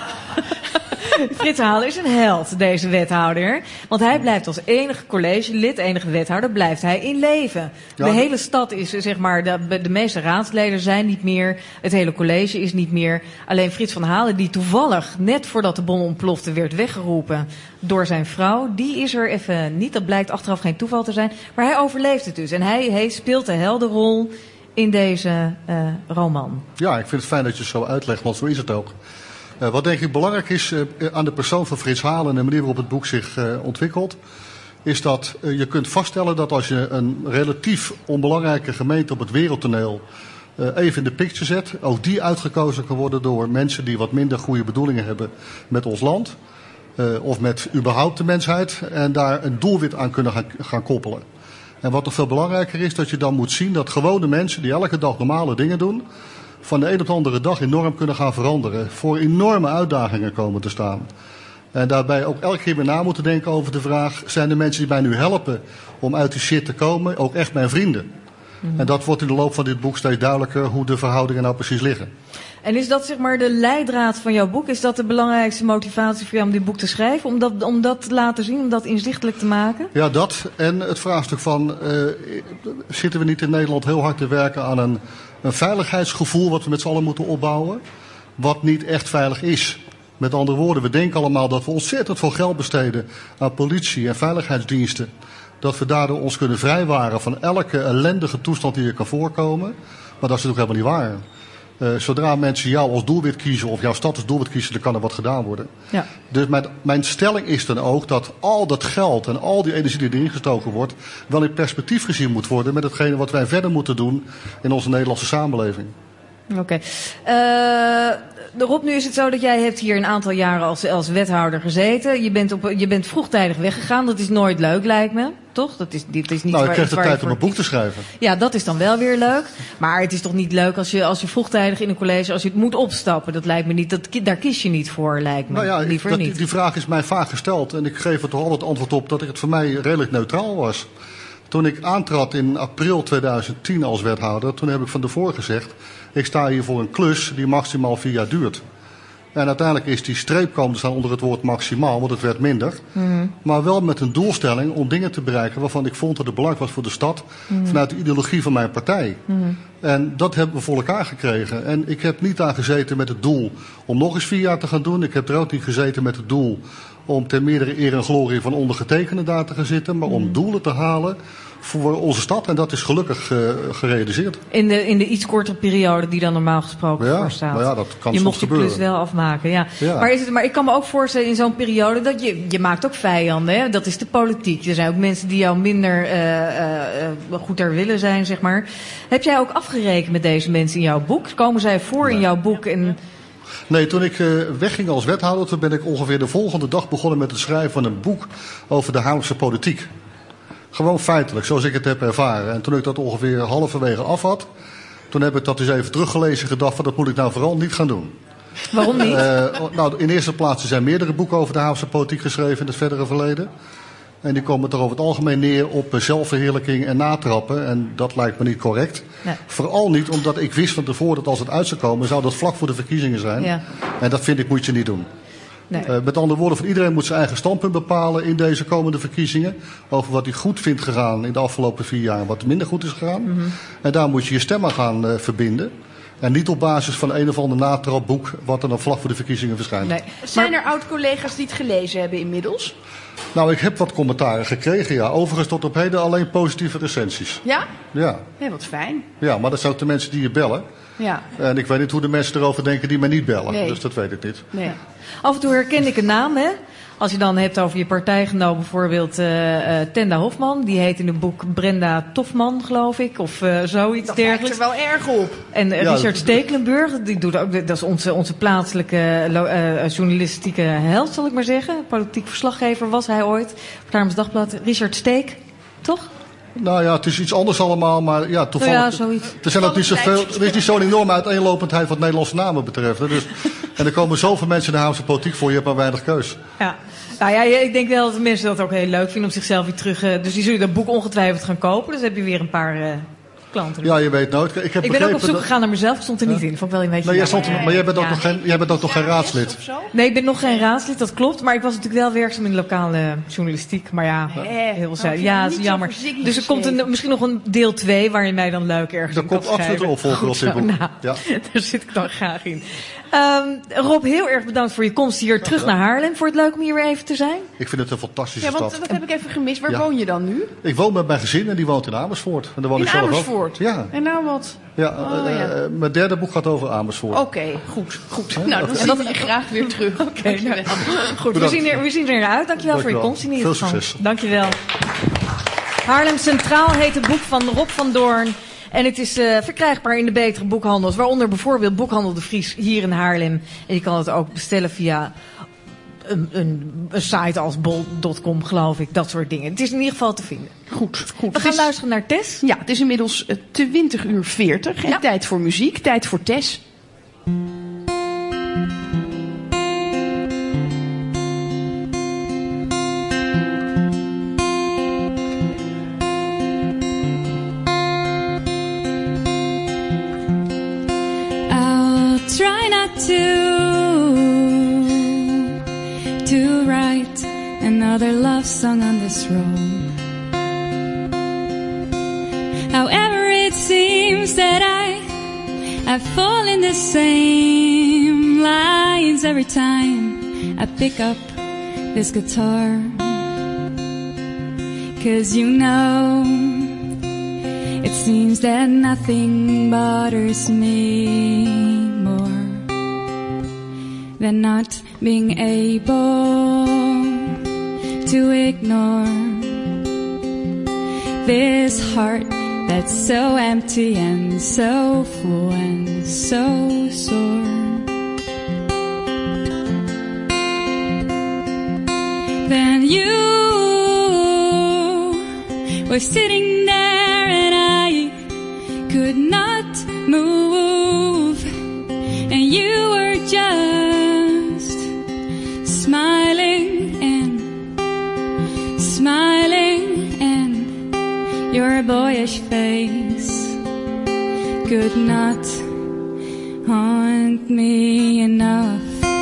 Frits Halen is een held, deze wethouder. Want hij blijft als enige collegelid, enige wethouder, blijft hij in leven. Ja, de de- hele stad is, zeg maar, de, de meeste raadsleden zijn niet meer. Het hele college is niet meer. Alleen Frits van Halen, die toevallig, net voordat de bom ontplofte, werd weggeroepen door zijn vrouw. Die is er even niet. Dat blijkt achteraf geen toeval te zijn. Maar hij overleeft het dus. En hij, hij speelt de heldenrol in deze uh, roman. Ja, ik vind het fijn dat je het zo uitlegt, want zo is het ook. Uh, wat denk ik belangrijk is uh, aan de persoon van Frits Halen en de manier waarop het boek zich uh, ontwikkelt, is dat uh, je kunt vaststellen dat als je een relatief onbelangrijke gemeente op het wereldtoneel uh, even in de picture zet, ook die uitgekozen kan worden door mensen die wat minder goede bedoelingen hebben met ons land. Uh, of met überhaupt de mensheid en daar een doelwit aan kunnen gaan, gaan koppelen. En wat nog veel belangrijker is, dat je dan moet zien dat gewone mensen die elke dag normale dingen doen, van de een op de andere dag enorm kunnen gaan veranderen. Voor enorme uitdagingen komen te staan. En daarbij ook elke keer weer na moeten denken over de vraag, zijn de mensen die mij nu helpen om uit die shit te komen ook echt mijn vrienden? Mm-hmm. En dat wordt in de loop van dit boek steeds duidelijker hoe de verhoudingen nou precies liggen. En is dat zeg maar de leidraad van jouw boek? Is dat de belangrijkste motivatie voor jou om dit boek te schrijven? Om dat, om dat te laten zien, om dat inzichtelijk te maken? Ja, dat. En het vraagstuk van, uh, zitten we niet in Nederland heel hard te werken aan een, een veiligheidsgevoel wat we met z'n allen moeten opbouwen? Wat niet echt veilig is. Met andere woorden, we denken allemaal dat we ontzettend veel geld besteden aan politie en veiligheidsdiensten. Dat we daardoor ons kunnen vrijwaren van elke ellendige toestand die er kan voorkomen. Maar dat is natuurlijk helemaal niet waar. Uh, zodra mensen jou als doelwit kiezen of jouw stad als doelwit kiezen, dan kan er wat gedaan worden. Ja. Dus mijn, mijn stelling is dan ook dat al dat geld en al die energie die erin gestoken wordt, wel in perspectief gezien moet worden met hetgene wat wij verder moeten doen in onze Nederlandse samenleving. Oké. Okay. Uh, Rob, nu is het zo dat jij hebt hier een aantal jaren als, als wethouder gezeten. Je bent, op, je bent vroegtijdig weggegaan. Dat is nooit leuk, lijkt me. Toch? Dat is, dit is niet nou, ik waar, kreeg de waar tijd om een boek te schrijven. Ja, dat is dan wel weer leuk. Maar het is toch niet leuk als je, als je vroegtijdig in een college, als je het moet opstappen. Dat lijkt me niet, dat, daar kies je niet voor, lijkt me. Nou ja, Liever dat, niet. Die vraag is mij vaak gesteld. En ik geef er toch altijd antwoord op dat het voor mij redelijk neutraal was. Toen ik aantrad in april tweeduizend tien als wethouder, toen heb ik van tevoren gezegd, ik sta hier voor een klus die maximaal vier jaar duurt. En uiteindelijk is die streep komen te staan onder het woord maximaal, want het werd minder. Mm-hmm. Maar wel met een doelstelling om dingen te bereiken waarvan ik vond dat het belangrijk was voor de stad, mm-hmm. vanuit de ideologie van mijn partij. Mm-hmm. En dat hebben we voor elkaar gekregen. En ik heb niet aan gezeten met het doel om nog eens vier jaar te gaan doen. Ik heb er ook niet gezeten met het doel om ten meerdere eer en glorie van ondergetekende daar te gaan zitten, maar om doelen te halen voor onze stad. En dat is gelukkig uh, gerealiseerd. In de, in de iets kortere periode die dan normaal gesproken ja, voor staat. Nou ja, dat kan je soms mocht je gebeuren. klus wel afmaken, ja. ja. Maar, is het, maar ik kan me ook voorstellen in zo'n periode dat je, je maakt ook vijanden. Hè? Dat is de politiek. Er zijn ook mensen die jou minder uh, uh, goed ter willen zijn, zeg maar. Heb jij ook afgerekend met deze mensen in jouw boek? Komen zij voor nee. in jouw boek? En Nee, toen ik uh, wegging als wethouder, toen ben ik ongeveer de volgende dag begonnen met het schrijven van een boek over de Haarlemse politiek. Gewoon feitelijk, zoals ik het heb ervaren. En toen ik dat ongeveer halverwege af had, toen heb ik dat eens even teruggelezen en gedacht van dat moet ik nou vooral niet gaan doen. Waarom niet? Uh, nou, in eerste plaats er zijn meerdere boeken over de Haarlemse politiek geschreven in het verdere verleden. En die komen toch over het algemeen neer op zelfverheerlijking en natrappen. En dat lijkt me niet correct. Nee. Vooral niet omdat ik wist van tevoren dat als het uit zou komen, zou dat vlak voor de verkiezingen zijn. Ja. En dat vind ik moet je niet doen. Nee. Uh, met andere woorden, van iedereen moet zijn eigen standpunt bepalen in deze komende verkiezingen. Over wat hij goed vindt gegaan in de afgelopen vier jaar en wat minder goed is gegaan. Mm-hmm. En daar moet je je stem aan gaan uh, verbinden. En niet op basis van een of ander natrapboek wat er dan vlak voor de verkiezingen verschijnt. Nee. Zijn er oud-collega's die het gelezen hebben inmiddels? Nou, ik heb wat commentaren gekregen, ja. Overigens tot op heden alleen positieve recensies. Ja? Ja. Ja, wat fijn. Ja, maar dat zijn ook de mensen die je bellen. Ja. En ik weet niet hoe de mensen erover denken die mij niet bellen. Nee. Dus dat weet ik niet. Nee. Af en toe herken ik een naam, hè. Als je dan hebt over je partijgenoot, bijvoorbeeld uh, uh, Tenda Hofman. Die heet in het boek Brenda Tofman, geloof ik. Of uh, zoiets dat dergelijks. Dat lijkt er wel erg op. En uh, ja, Richard Stekelenburg, die doet ook, dat is onze, onze plaatselijke uh, journalistieke held, zal ik maar zeggen. Politiek verslaggever was hij ooit. Voor het Haarlems Dagblad. Richard Steek, toch? Nou ja, het is iets anders allemaal, maar ja, toevallig. Nou ja, zoiets. Er zijn ook niet zoveel, er is niet zo'n enorme uiteenlopendheid wat Nederlandse namen betreft. Hè. Dus, en er komen zoveel mensen in de Haarlemse politiek voor, je hebt maar weinig keus. Ja. Nou ja, ik denk wel dat de mensen dat ook heel leuk vinden om zichzelf weer terug. Uh, dus die zullen dat boek ongetwijfeld gaan kopen. Dus heb je weer een paar uh, klanten. Ja, je weet nooit. Ik, heb ik ben ook op zoek gegaan naar mezelf, stond er niet ja. in. Vond ik wel een beetje. Maar jij, stond er, maar jij bent ook ja. nog geen, jij bent ook nog geen raadslid. Nee, ik ben nog geen raadslid, dat klopt. Maar ik was natuurlijk wel werkzaam in de lokale journalistiek. Maar ja, nee, heel saai. Ja, dat is jammer. Dus er komt een, misschien nog een deel twee waarin mij dan leuk ergens er in kan schrijven. Er komt absoluut een opvolger op dit boek. Nou, ja. Daar zit ik dan graag in. Um, Rob, heel erg bedankt voor je komst hier terug naar Haarlem. Voor het leuk om hier weer even te zijn. Ik vind het een fantastische ja, want, stad. Dat heb ik even gemist. Waar ja. woon je dan nu? Ik woon met mijn gezin en die woont in Amersfoort. En daar woon in ik zelf Amersfoort? Ook. Ja. En nou wat? Ja, oh, uh, ja. Uh, mijn derde boek gaat over Amersfoort. Oké, okay, goed. goed. Ja, nou, dan zien we je graag weer terug. Oké, okay, nou, goed. We zien, er, we zien er naar uit. Dankjewel Dank voor je komst in ieder geval. Veel succes. Dankjewel. Haarlem Centraal heet het boek van Rob van Doorn. En het is uh, verkrijgbaar in de betere boekhandels. Waaronder bijvoorbeeld Boekhandel de Vries hier in Haarlem. En je kan het ook bestellen via een, een, een site als bol punt com, geloof ik. Dat soort dingen. Het is in ieder geval te vinden. Goed, goed. We gaan is, luisteren naar Tess. Ja, het is inmiddels twintig uur veertig. En ja. Tijd voor muziek. Tijd voor Tess. try not to, to write another love song on this road. However, it seems that I, I fall in the same lines every time I pick up this guitar. 'Cause you know, it seems that nothing bothers me more than not being able to ignore this heart that's so empty and so full and so sore. Then you were sitting there and I could not move, and you were just smiling and smiling, and your boyish face could not haunt me enough.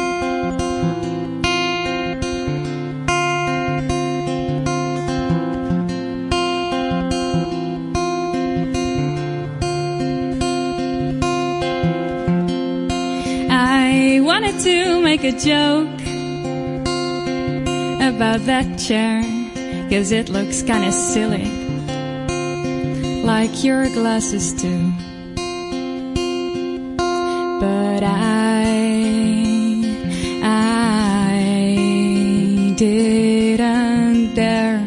I wanted to make a joke about that chair, 'cause it looks kinda silly, like your glasses do. But I, I didn't dare,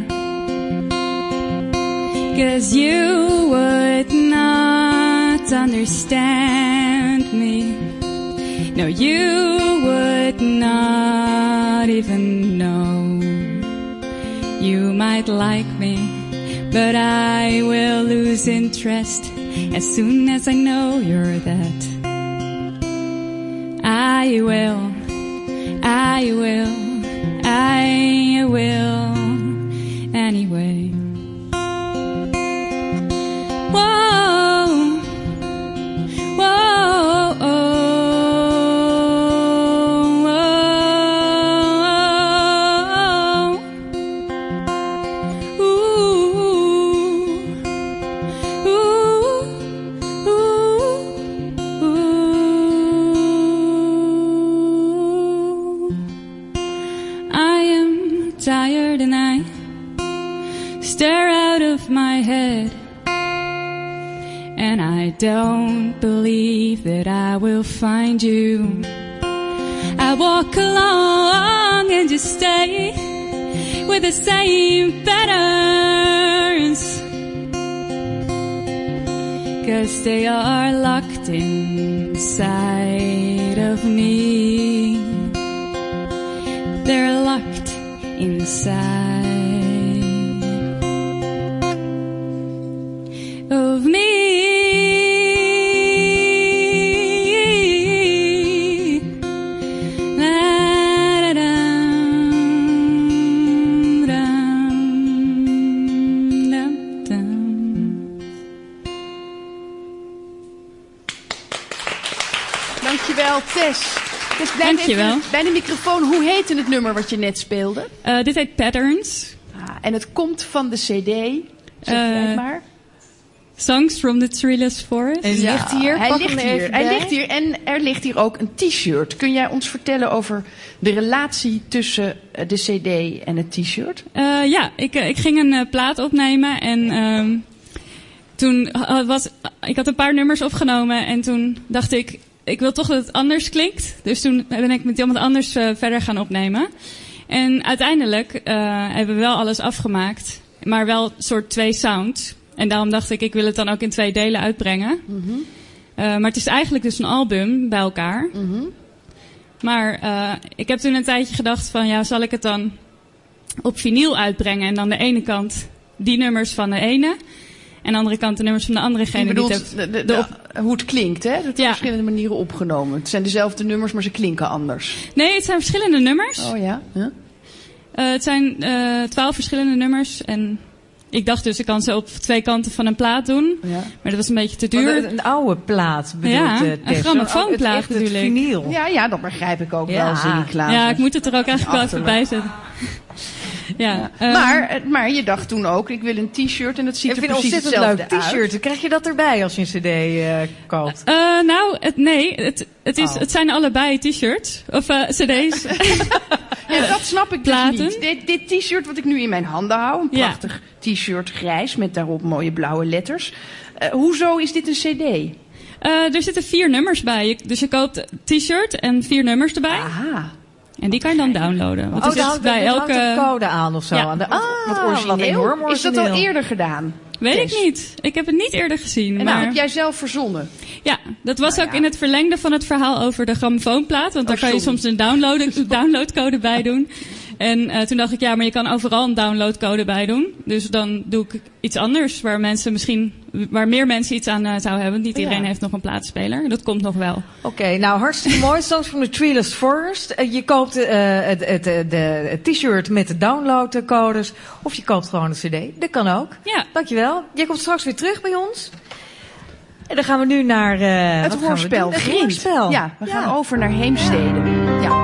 'cause you would not understand me. No, you would not even know. You might like me, but I will lose interest as soon as I know you're that. I will, I will, I will anyway. Whoa, whoa, oh. Tired and I stare out of my head, and I don't believe that I will find you. I walk along and just stay with the same patterns, 'cause they are locked inside of me. They're locked inside of me. Dankjewel, Tess. Dus blijf Dankjewel. even bij de microfoon. Hoe heette het nummer wat je net speelde? Uh, dit heet Patterns. Ah, en het komt van de cd. Zeg Uh, jij het maar. Songs from the Treeless Forest. En Ja, ligt hier, hij pak ligt hem hier. even Hij bij. ligt hier en er ligt hier ook een t-shirt. Kun jij ons vertellen over de relatie tussen de cd en het t-shirt? Uh, ja, ik, ik ging een uh, plaat opnemen en um, toen uh, was ik had een paar nummers opgenomen en toen dacht ik, ik wil toch dat het anders klinkt. Dus toen ben ik met iemand anders uh, verder gaan opnemen. En uiteindelijk uh, hebben we wel alles afgemaakt, maar wel een soort twee sounds. En daarom dacht ik, ik wil het dan ook in twee delen uitbrengen. Mm-hmm. Uh, maar het is eigenlijk dus een album bij elkaar. Mm-hmm. Maar uh, ik heb toen een tijdje gedacht van, ja, zal ik het dan op vinyl uitbrengen? En dan de ene kant die nummers van de ene. En aan de andere kant de nummers van de andere. Je bedoelt de, de, de, op... hoe het klinkt, hè? Dat het ja. op verschillende manieren opgenomen. Het zijn dezelfde nummers, maar ze klinken anders. Nee, het zijn verschillende nummers. Oh ja? Huh? Uh, het zijn uh, twaalf verschillende nummers. En ik dacht dus, ik kan ze op twee kanten van een plaat doen. Ja. Maar dat was een beetje te duur. Een, een oude plaat bedoelt ja, de een grammofoonplaat bedoel ik. Vinyl. Ja, ja, dat begrijp ik ook ja. wel, zie ik Klaas. Ja, ik moet het er ook eigenlijk wel even bij zetten. Ja, ja. Um, maar, maar je dacht toen ook, ik wil een t-shirt en dat ziet er precies hetzelfde uit. Ik vind een ontzettend leuk t-shirt. Krijg je dat erbij als je een cd uh, koopt? Uh, nou, het, nee, het, het, is, oh. het zijn allebei t-shirts. Of uh, cd's. Ja, dat snap ik dus Platen. niet. Dit, dit t-shirt wat ik nu in mijn handen hou, een prachtig ja. t-shirt grijs met daarop mooie blauwe letters. Uh, hoezo is dit een cd? Uh, er zitten vier nummers bij. Dus je koopt t-shirt en vier nummers erbij. Aha. En die kan je dan downloaden. Want oh, er zit houdt, bij elke een code aan of zo. Ja. Aan de... Ah, wat origineel. Wat origineel. Is dat al eerder gedaan? Weet Yes. ik niet. Ik heb het niet eerder gezien. En maar... nou, heb jij zelf verzonnen? Ja, dat was nou, ook ja. in het verlengde van het verhaal over de grammofoonplaat. Want oh, daar kan je sorry. soms een download, downloadcode bij doen. En uh, toen dacht ik, ja, maar je kan overal een downloadcode bij doen. Dus dan doe ik iets anders waar mensen misschien, waar meer mensen iets aan uh, zouden hebben. Niet iedereen ja. heeft nog een plaatspeler. Dat komt nog wel. Oké, okay, nou hartstikke mooi. Songs from the Treeless Forest. Uh, je koopt uh, het, het, het, het t-shirt met de downloadcodes. Of je koopt gewoon een cd. Dat kan ook. Ja. Dankjewel. Jij komt straks weer terug bij ons. En dan gaan we nu naar... Uh, het hoorspel. Het hoorspel. Ja, we gaan ja. over naar Heemstede. Ja.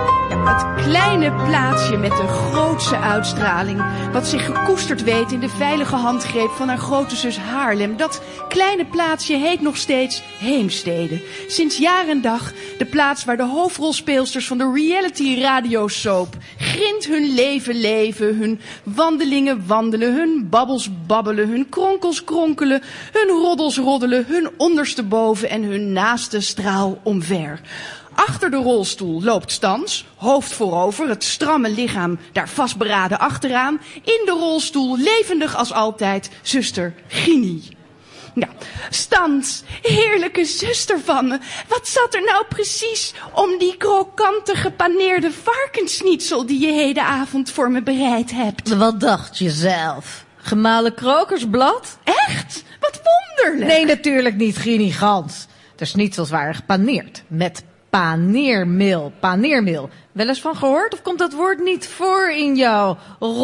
Het kleine plaatsje met de grootse uitstraling, wat zich gekoesterd weet in de veilige handgreep van haar grote zus Haarlem. Dat kleine plaatsje heet nog steeds Heemstede. Sinds jaar en dag de plaats waar de hoofdrolspeelsters van de reality radiosoap grind hun leven leven, hun wandelingen wandelen, hun babbels babbelen, hun kronkels kronkelen, hun roddels roddelen, hun ondersteboven en hun naaste straal omver. Achter de rolstoel loopt Stans, hoofd voorover, het stramme lichaam daar vastberaden achteraan. In de rolstoel, levendig als altijd, zuster Gini. Ja, Stans, heerlijke zuster van me. Wat zat er nou precies om die krokante gepaneerde varkensschnitzel die je hedenavond voor me bereid hebt? Wat dacht je zelf? Gemalen krokersblad? Echt? Wat wonderlijk. Nee, natuurlijk niet, Gini Gans. De schnitzels waren gepaneerd met paneermeel. Paneermeel. Wel eens van gehoord? Of komt dat woord niet voor in jouw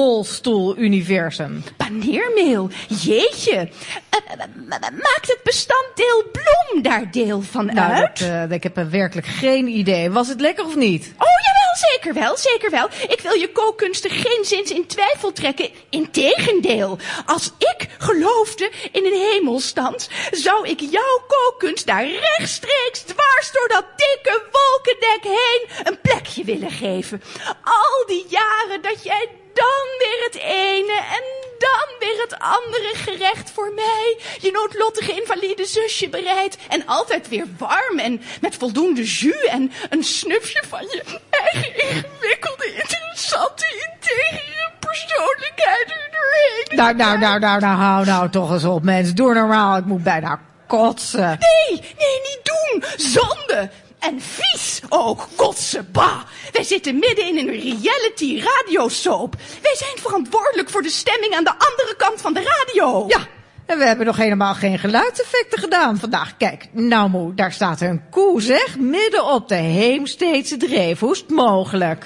rolstoel-universum? Paneermeel? Jeetje. Uh, maakt het bestanddeel bloem daar deel van nou, uit? Dat, uh, ik heb uh, werkelijk geen idee. Was het lekker of niet? Oh, jawel, zeker wel, zeker wel. Ik wil je kookkunsten geen zins in twijfel trekken. Integendeel. Als ik geloofde in een hemelstand, zou ik jouw kookkunst daar rechtstreeks dwars door dat dikke wolkendek heen een plekje willen geven. Al die jaren dat jij dan weer het ene en dan weer het andere gerecht voor mij, je noodlottige invalide zusje bereidt. En altijd weer warm en met voldoende jus en een snufje van je eigen ingewikkelde, interessante, integere persoonlijkheid er doorheen. Nou, nou, nou, nou, nou, hou nou toch eens op, mensen. Doe normaal, ik moet bijna kotsen. Nee, nee, niet doen. Zonde. En vies ook, kotsen, bah. Wij zitten midden in een reality radiosoap. Wij zijn verantwoordelijk voor de stemming aan de andere kant van de radio. Ja, en we hebben nog helemaal geen geluidseffecten gedaan vandaag. Kijk, nou moe, daar staat een koe, zeg, midden op de Heemsteedse dreef. Hoe is het mogelijk?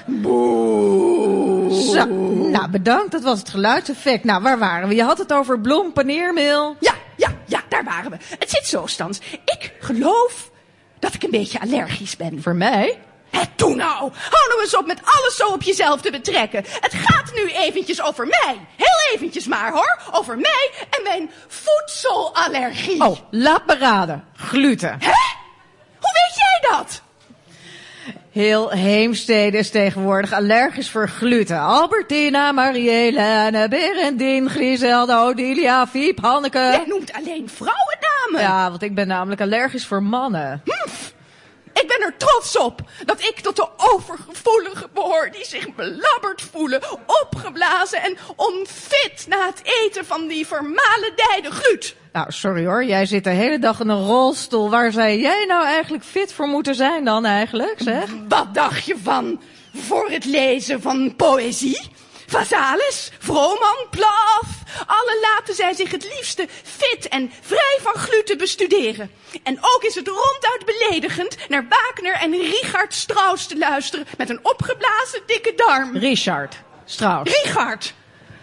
Boe. Zo, nou bedankt, dat was het geluidseffect. Nou, waar waren we? Je had het over bloem, paneermeel. Ja, ja, ja, daar waren we. Het zit zo, Stans. Ik geloof dat ik een beetje allergisch ben. Voor mij? Hé, doe nou. Hou nou eens op met alles zo op jezelf te betrekken. Het gaat nu eventjes over mij. Heel eventjes maar, hoor. Over mij en mijn voedselallergie. Oh, laat me raden. Gluten. Hè? Hoe weet jij dat? Heel Heemstede is tegenwoordig allergisch voor gluten. Albertina, Marielle, Berendien, Griselde, Odilia, Fiep, Hanneke. Jij noemt alleen vrouwennamen. Ja, want ik ben namelijk allergisch voor mannen. Hm. Ik ben er trots op dat ik tot de overgevoeligen behoor die zich belabberd voelen, opgeblazen en onfit na het eten van die vermalendijde gut. Nou, sorry hoor, jij zit de hele dag in een rolstoel. Waar zou jij nou eigenlijk fit voor moeten zijn dan eigenlijk, zeg? Wat dacht je van voor het lezen van poëzie? Vazalis, Vrooman, Plaaf. Alle laten zij zich het liefste fit en vrij van gluten bestuderen. En ook is het ronduit beledigend naar Wagner en Richard Strauss te luisteren met een opgeblazen dikke darm. Richard Strauss. Richard.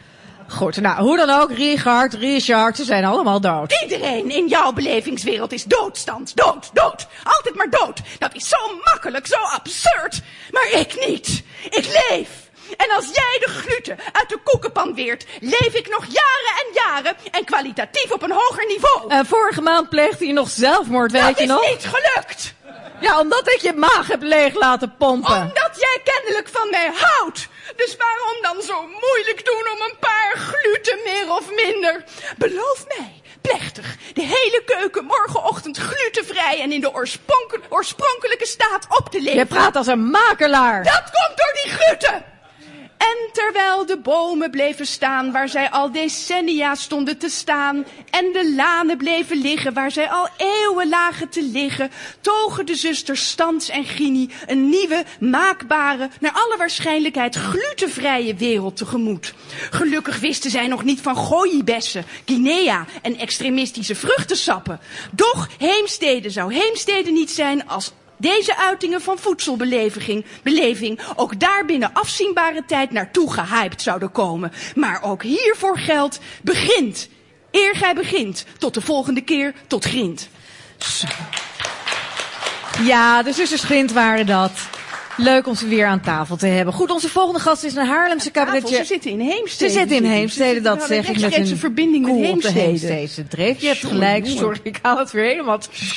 Goed, nou, hoe dan ook, Richard, Richard, ze zijn allemaal dood. Iedereen in jouw belevingswereld is doodstand. Dood, dood. Altijd maar dood. Dat is zo makkelijk, zo absurd. Maar ik niet. Ik leef. En als jij de gluten uit de koekenpan weert, leef ik nog jaren en jaren en kwalitatief op een hoger niveau. En vorige maand pleegde je nog zelfmoord, weet dat je nog? Dat is niet gelukt. Ja, omdat ik je maag heb leeg laten pompen. Omdat jij kennelijk van mij houdt. Dus waarom dan zo moeilijk doen om een paar gluten meer of minder? Beloof mij, plechtig, de hele keuken morgenochtend glutenvrij en in de oorspronkel- oorspronkelijke staat op te leveren. Je praat als een makelaar. Dat komt door die gluten. En terwijl de bomen bleven staan waar zij al decennia stonden te staan, en de lanen bleven liggen waar zij al eeuwen lagen te liggen, togen de zusters Stans en Gini een nieuwe, maakbare, naar alle waarschijnlijkheid glutenvrije wereld tegemoet. Gelukkig wisten zij nog niet van gooibessen, guinea en extremistische vruchtensappen. Doch Heemstede zou Heemstede niet zijn als deze uitingen van voedselbeleving beleving ook daar binnen afzienbare tijd naartoe gehyped zouden komen. Maar ook hiervoor geldt, begint. Eer gij begint, tot de volgende keer, tot grind. Zo. Ja, de zusters Grind waren dat. Leuk om ze weer aan tafel te hebben. Goed, onze volgende gast is een Haarlemse cabaretier. Ze zitten in Heemstede. Ze zitten in Heemstede, dat zeg ik met een verbinding met Heemstede. Heemstede dreef. Je hebt gelijk, sorry, ik haal het weer helemaal.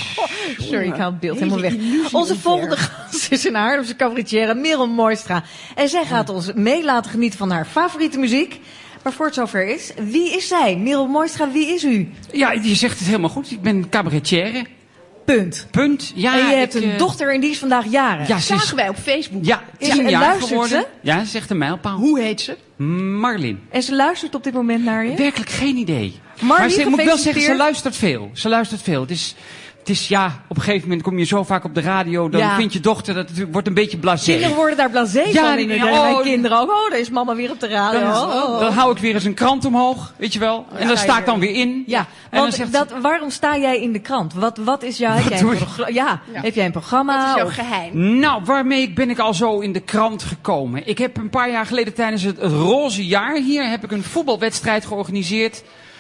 Sorry, ik haal het beeld helemaal weg. Onze volgende gast is een Haarlemse cabaretier, Merel Mooistra. En zij gaat ons mee laten genieten van haar favoriete muziek. Maar voor het zover is, wie is zij? Merel Mooistra, wie is u? Ja, je zegt het helemaal goed. Ik ben cabaretière. Punt. Punt. Ja, en je hebt ik, een uh... dochter en die is vandaag jarig. Ja, zagen is... wij op Facebook. Ja, is tien en jaar luistert geworden. Ze? Ja, ze zegt een mijlpaal. Hoe heet ze? Marlin. En ze luistert op dit moment naar je? Werkelijk geen idee. Marlin, maar ze moet wel zeggen, ze luistert veel. Ze luistert veel. Het is... Het is, ja, op een gegeven moment kom je zo vaak op de radio, dan ja. vindt je dochter, dat het wordt een beetje blasé. Kinderen worden daar blasé ja, van. Die, oh, mijn kinderen ook. Oh, daar is mama weer op de radio. Dan, oh, oh. dan hou ik weer eens een krant omhoog, weet je wel. En ja, dan sta ik dan weer in. Ja, en want dan dat, waarom sta jij in de krant? Wat, wat is jouw... Heb jij een progr- ja, ja, heb jij een programma? Wat is jouw of? geheim? Nou, waarmee ben ik al zo in de krant gekomen? Ik heb een paar jaar geleden tijdens het, het roze jaar hier, heb ik een voetbalwedstrijd georganiseerd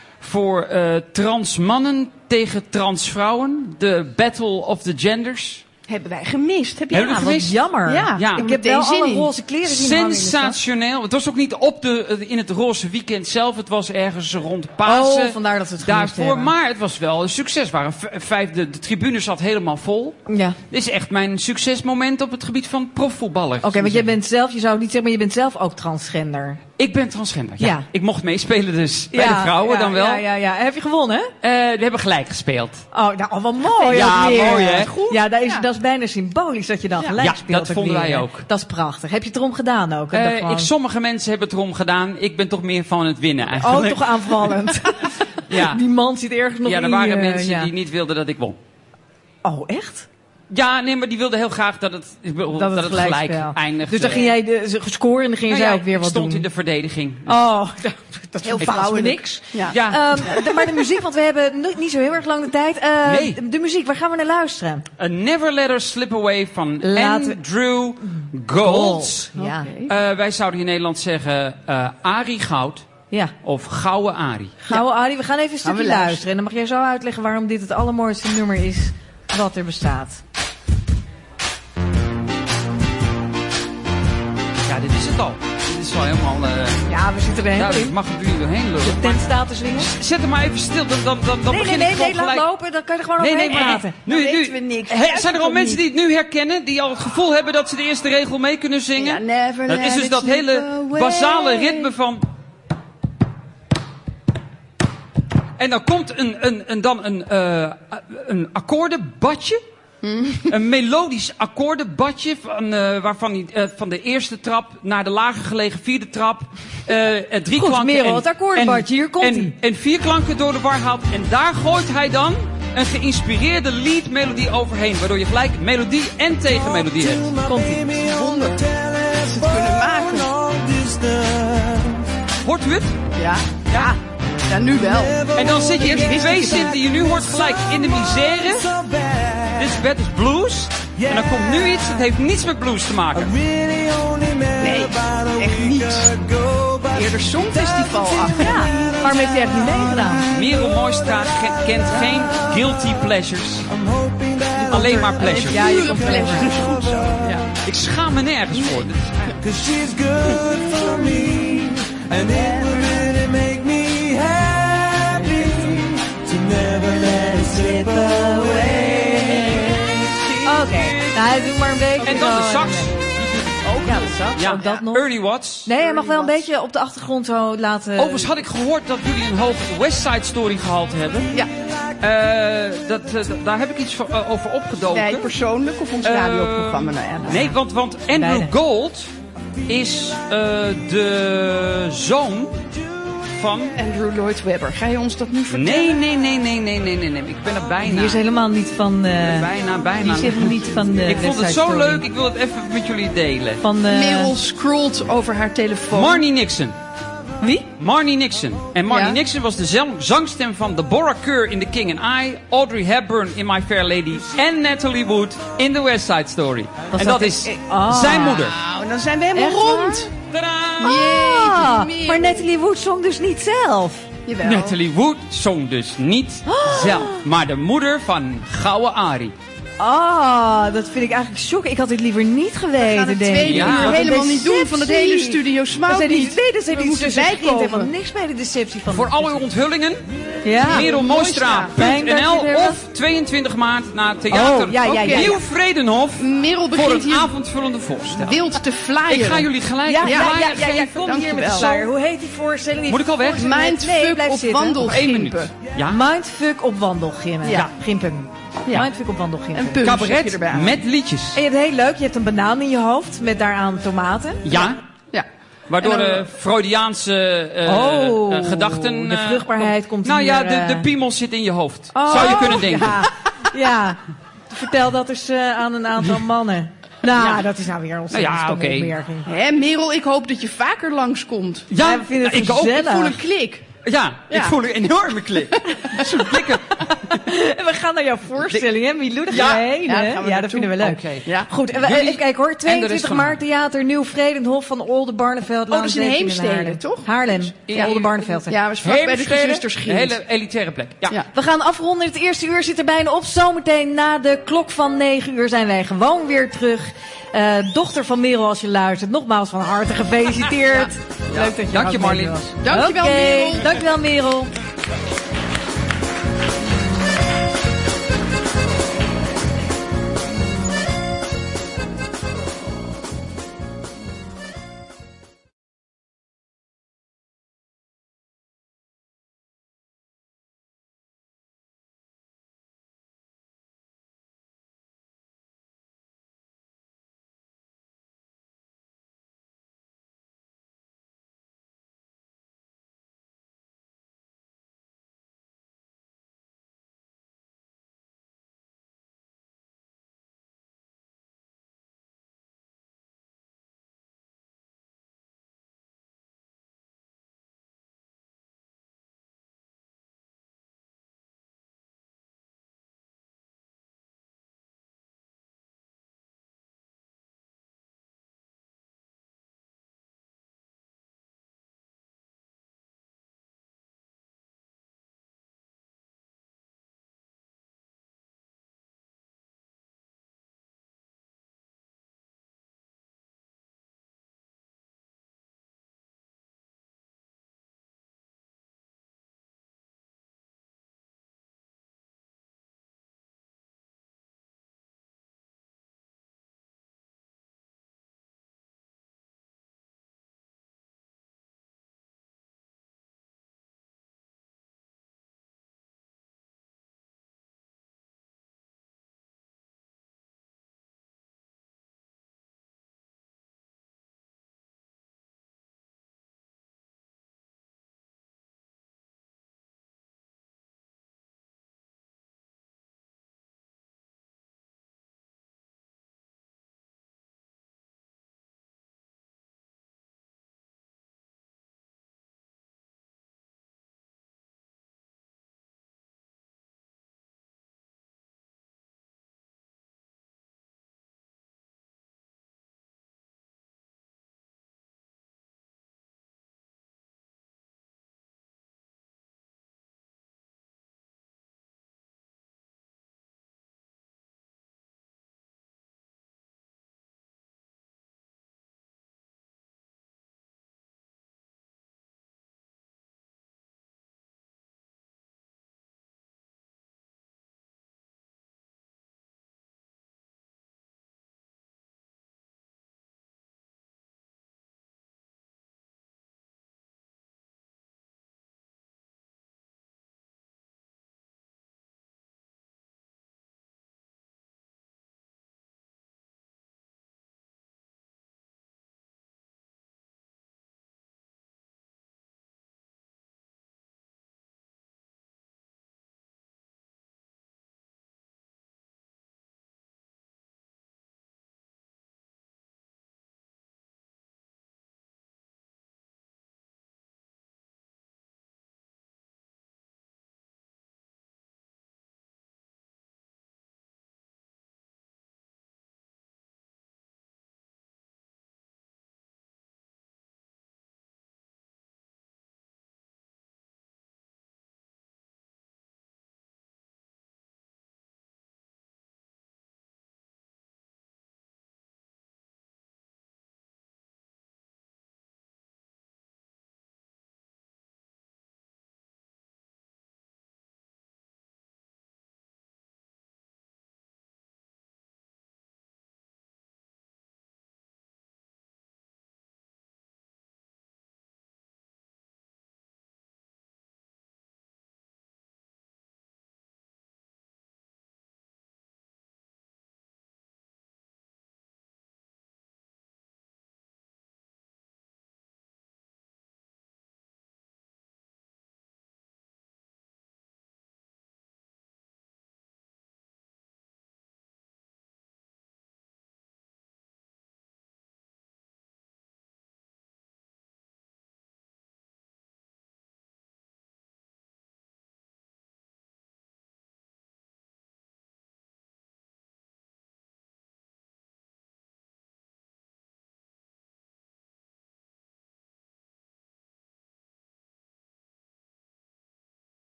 voor uh, trans mannen tegen trans vrouwen. De Battle of the Genders. Hebben wij gemist. Heb je Hebben ja, we gemist? Jammer. Ja. Ja. Ik heb wel alle roze kleren zien hangen. Sensationeel. Het was ook niet op de, in het roze weekend zelf. Het was ergens rond Pasen. Oh, vandaar dat we het daarvoor. hebben. Maar het was wel een succes. Waren vijf, de, de tribune zat helemaal vol. Ja. Dit is echt mijn succesmoment op het gebied van profvoetballer. Oké, okay, want jij bent zelf, je zou het niet zeggen, maar je bent zelf ook transgender. Ik ben transgender, ja. ja. Ik mocht meespelen dus. Ja, bij de vrouwen ja, dan wel. Ja, ja, ja. Heb je gewonnen? Uh, we hebben gelijk gespeeld. Oh, nou, oh, wat mooi. Ja, mooi hè. Goed. Ja, dat is, ja. dat is bijna symbolisch dat je dan ja. gelijk ja, speelt. dat vonden wij ook. Dat is prachtig. Heb je het erom gedaan ook? Uh, ik, sommige mensen hebben het erom gedaan. Ik ben toch meer van het winnen eigenlijk. Oh, toch aanvallend. ja. Die man zit ergens nog in. Ja, er waren uh, mensen ja. die niet wilden dat ik won. Oh, echt? Ja, nee, maar die wilden heel graag dat het, dat dat het gelijk, gelijk eindigde. Dus dan ging jij de scoren en dan ging nou zij ja, ook weer wat stond doen. in de verdediging. Dus oh, dat is heel vrouwelijk. niks. Ja. ja. Um, de, maar de muziek, want we hebben niet zo heel erg lang de tijd. Uh, nee. de, de muziek, waar gaan we naar luisteren? A Never Let Her Slip Away van Laten... Andrew Gold. Ja. Okay. Uh, wij zouden in Nederland zeggen uh, Arie Goud. Ja. Of Gouden Arie. Gouden ja. Arie, we gaan even een stukje luisteren. luisteren. En dan mag jij zo uitleggen waarom dit het allermooiste nummer is wat er bestaat. Ja, dit is het al. Dit is wel helemaal... Uh... Ja, we zitten er helemaal ja, in. Ik mag er nu doorheen lullen. De tent staat te zwingen. Zet hem maar even stil, dan, dan, dan, dan nee, begin nee, ik nee, nee, gelijk... laat lopen, dan kan je er gewoon nee, overheen nee, praten. Nu, nu, weten we niks. He, zijn er al mensen niet. die het nu herkennen, die al het gevoel hebben dat ze de eerste regel mee kunnen zingen? Ja, never dat is dus dat hele away. basale ritme van... En dan komt een, een, een, dan een, uh, een akkoordenbadje. Hmm. Een melodisch akkoordenbadje van, uh, waarvan die, uh, van de eerste trap naar de lager gelegen vierde trap uh, drie Goed, klanken Merel, en, het akkoordenbadje, hier komt en, hij. En vier klanken door de war haalt en daar gooit hij dan een geïnspireerde leadmelodie overheen, waardoor je gelijk melodie en tegenmelodie hebt. Komt ie. Wonder. Het kunnen maken. Hoort u het? Ja. Ja. Ja, nu wel. En dan zit je in twee zin die je nu hoort gelijk in de misère. Dit is bed is blues. En dan komt nu iets dat heeft niets met blues te maken. Nee, echt niet. eerder Songfestival af. Ja, waarom heeft hij echt niet meegedaan? Merel Mooistra ge- kent geen guilty pleasures. Alleen maar pleasures. Ja, je Pure komt pleasure. Dat is goed zo. Ja. Ik schaam me nergens voor. Dit is- Cause she's good for me, and it would really make me happy to never let it slip away. Oké, nou doe maar een beetje. En dan de zo. sax. Ook, ja, de sax. Ja, Ook dat nog. Ernie Watts. Nee, hij mag wel een beetje op de achtergrond zo laten... Overigens had ik gehoord dat jullie een hoog West Side Story gehalte hebben. Ja. Eh, dat, eh, d- daar heb ik iets voor, eh, over opgedoken. Wij persoonlijk of ons Eh, radioprogramma? Nou ja, Nee, want, want Andrew Beide. Gold is eh, de zoon van... Andrew Lloyd Webber. Ga je ons dat nu vertellen? Nee, nee, nee, nee, nee, nee, nee, nee. Ik ben er bijna. Die is helemaal niet van... eh, Bijna, bijna. Die zit niet van de Ik vond het West zo Side Story. leuk, ik wil het even met jullie delen. Van de... Merel scrolt over haar telefoon. Marnie Nixon. Wie? Marnie Nixon. En Marnie Ja. Nixon was de zel- zangstem van Deborah Kerr in The King and I, Audrey Hepburn in My Fair Lady en Natalie Wood in The West Side Story. Was en dat dat ik- is Ah. zijn moeder. Nou, dan zijn we helemaal Echt rond. Tadaa! Ah, Jeetje, maar Natalie Wood zong dus niet zelf. Jawel. Natalie Wood zong dus niet zelf, maar de moeder van Gouden Arie. Ah, dat vind ik eigenlijk shocking. Ik had dit liever niet We geweten, gaan het denk tweede ik. Ja, uur wat een helemaal niet doen van het deceptie. hele studio We Smout zijn die niet. tweede deceptie. We moeten Dus er begint helemaal bijkomen. niks bij de deceptie van. Voor al uw onthulingen, Ja. Merel Mooistra Fijn punt dat je n l er was. of tweeëntwintig maart naar Theater Oh, ja, ja, ja, ja. Nieuw Vredenhof Merel voor begint een hier avondvullende voorstel. wild te flyeren. Ik ga jullie gelijk Ja, een ja, ja, flyer ja, ja, geven. kom hier met de Dankjewel. flyer. Hoe heet die voorstelling? Die Moet ik al weg? voorstelling met- Mindfuck nee, blijf op zitten. wandelgimpen. Eén minuut. Ja? Mindfuck op wandelgimmen. Ja. Gimpen. Ja. Mindfuck op wandelgimmen. En punt zeg je Cabaret erbij aan. met liedjes. En je hebt heel leuk, je hebt een banaan in je hoofd met daaraan tomaten. Ja, Ja. waardoor En dan- de Freudiaanse eh, Oh, eh, gedachten... de eh, vruchtbaarheid komt Nou hier, ja, de, eh, de piemel zit in je hoofd. Oh, Zou je kunnen denken. Ja, ja. Vertel dat eens eh, aan een aantal mannen. Nou, dat is nou weer een ontzettend Nou ja, stomme oké. opmerking. Hè, Merel, ik hoop dat je vaker langskomt. Ja, Ja, we vinden het ik ook. gezellig. Ik voel een klik. Ja, ik Ja. voel een enorme klik. Zo'n dikke... En we gaan naar jouw voorstelling, hè? Milou, daar Ja. ga je heen, Ja, hè? daar gaan we Ja, dat naartoe. vinden we leuk. Oké. Ja. Goed, en we, Jullie- even kijken hoor. en de tweeëntwintig rest van- maart, Theater Nieuw Vredenhof van Olde Barneveld. Oh, dat is in Heemstede, Haarlem. toch? Haarlem, Ja. Olde Barneveld. Ja, we is vlak bij de gezusters Een Gielt. hele elitaire plek. Ja. Ja. We gaan afronden. Het eerste uur zit er bijna op. Zometeen na de klok van negen uur zijn wij gewoon weer terug. Eh, dochter van Merel, als je luistert. Nogmaals van harte gefeliciteerd. Leuk dat je Dank je, er ook mee Marleen. was. Dankjewel, Oké, Merel. Dankjewel, Merel.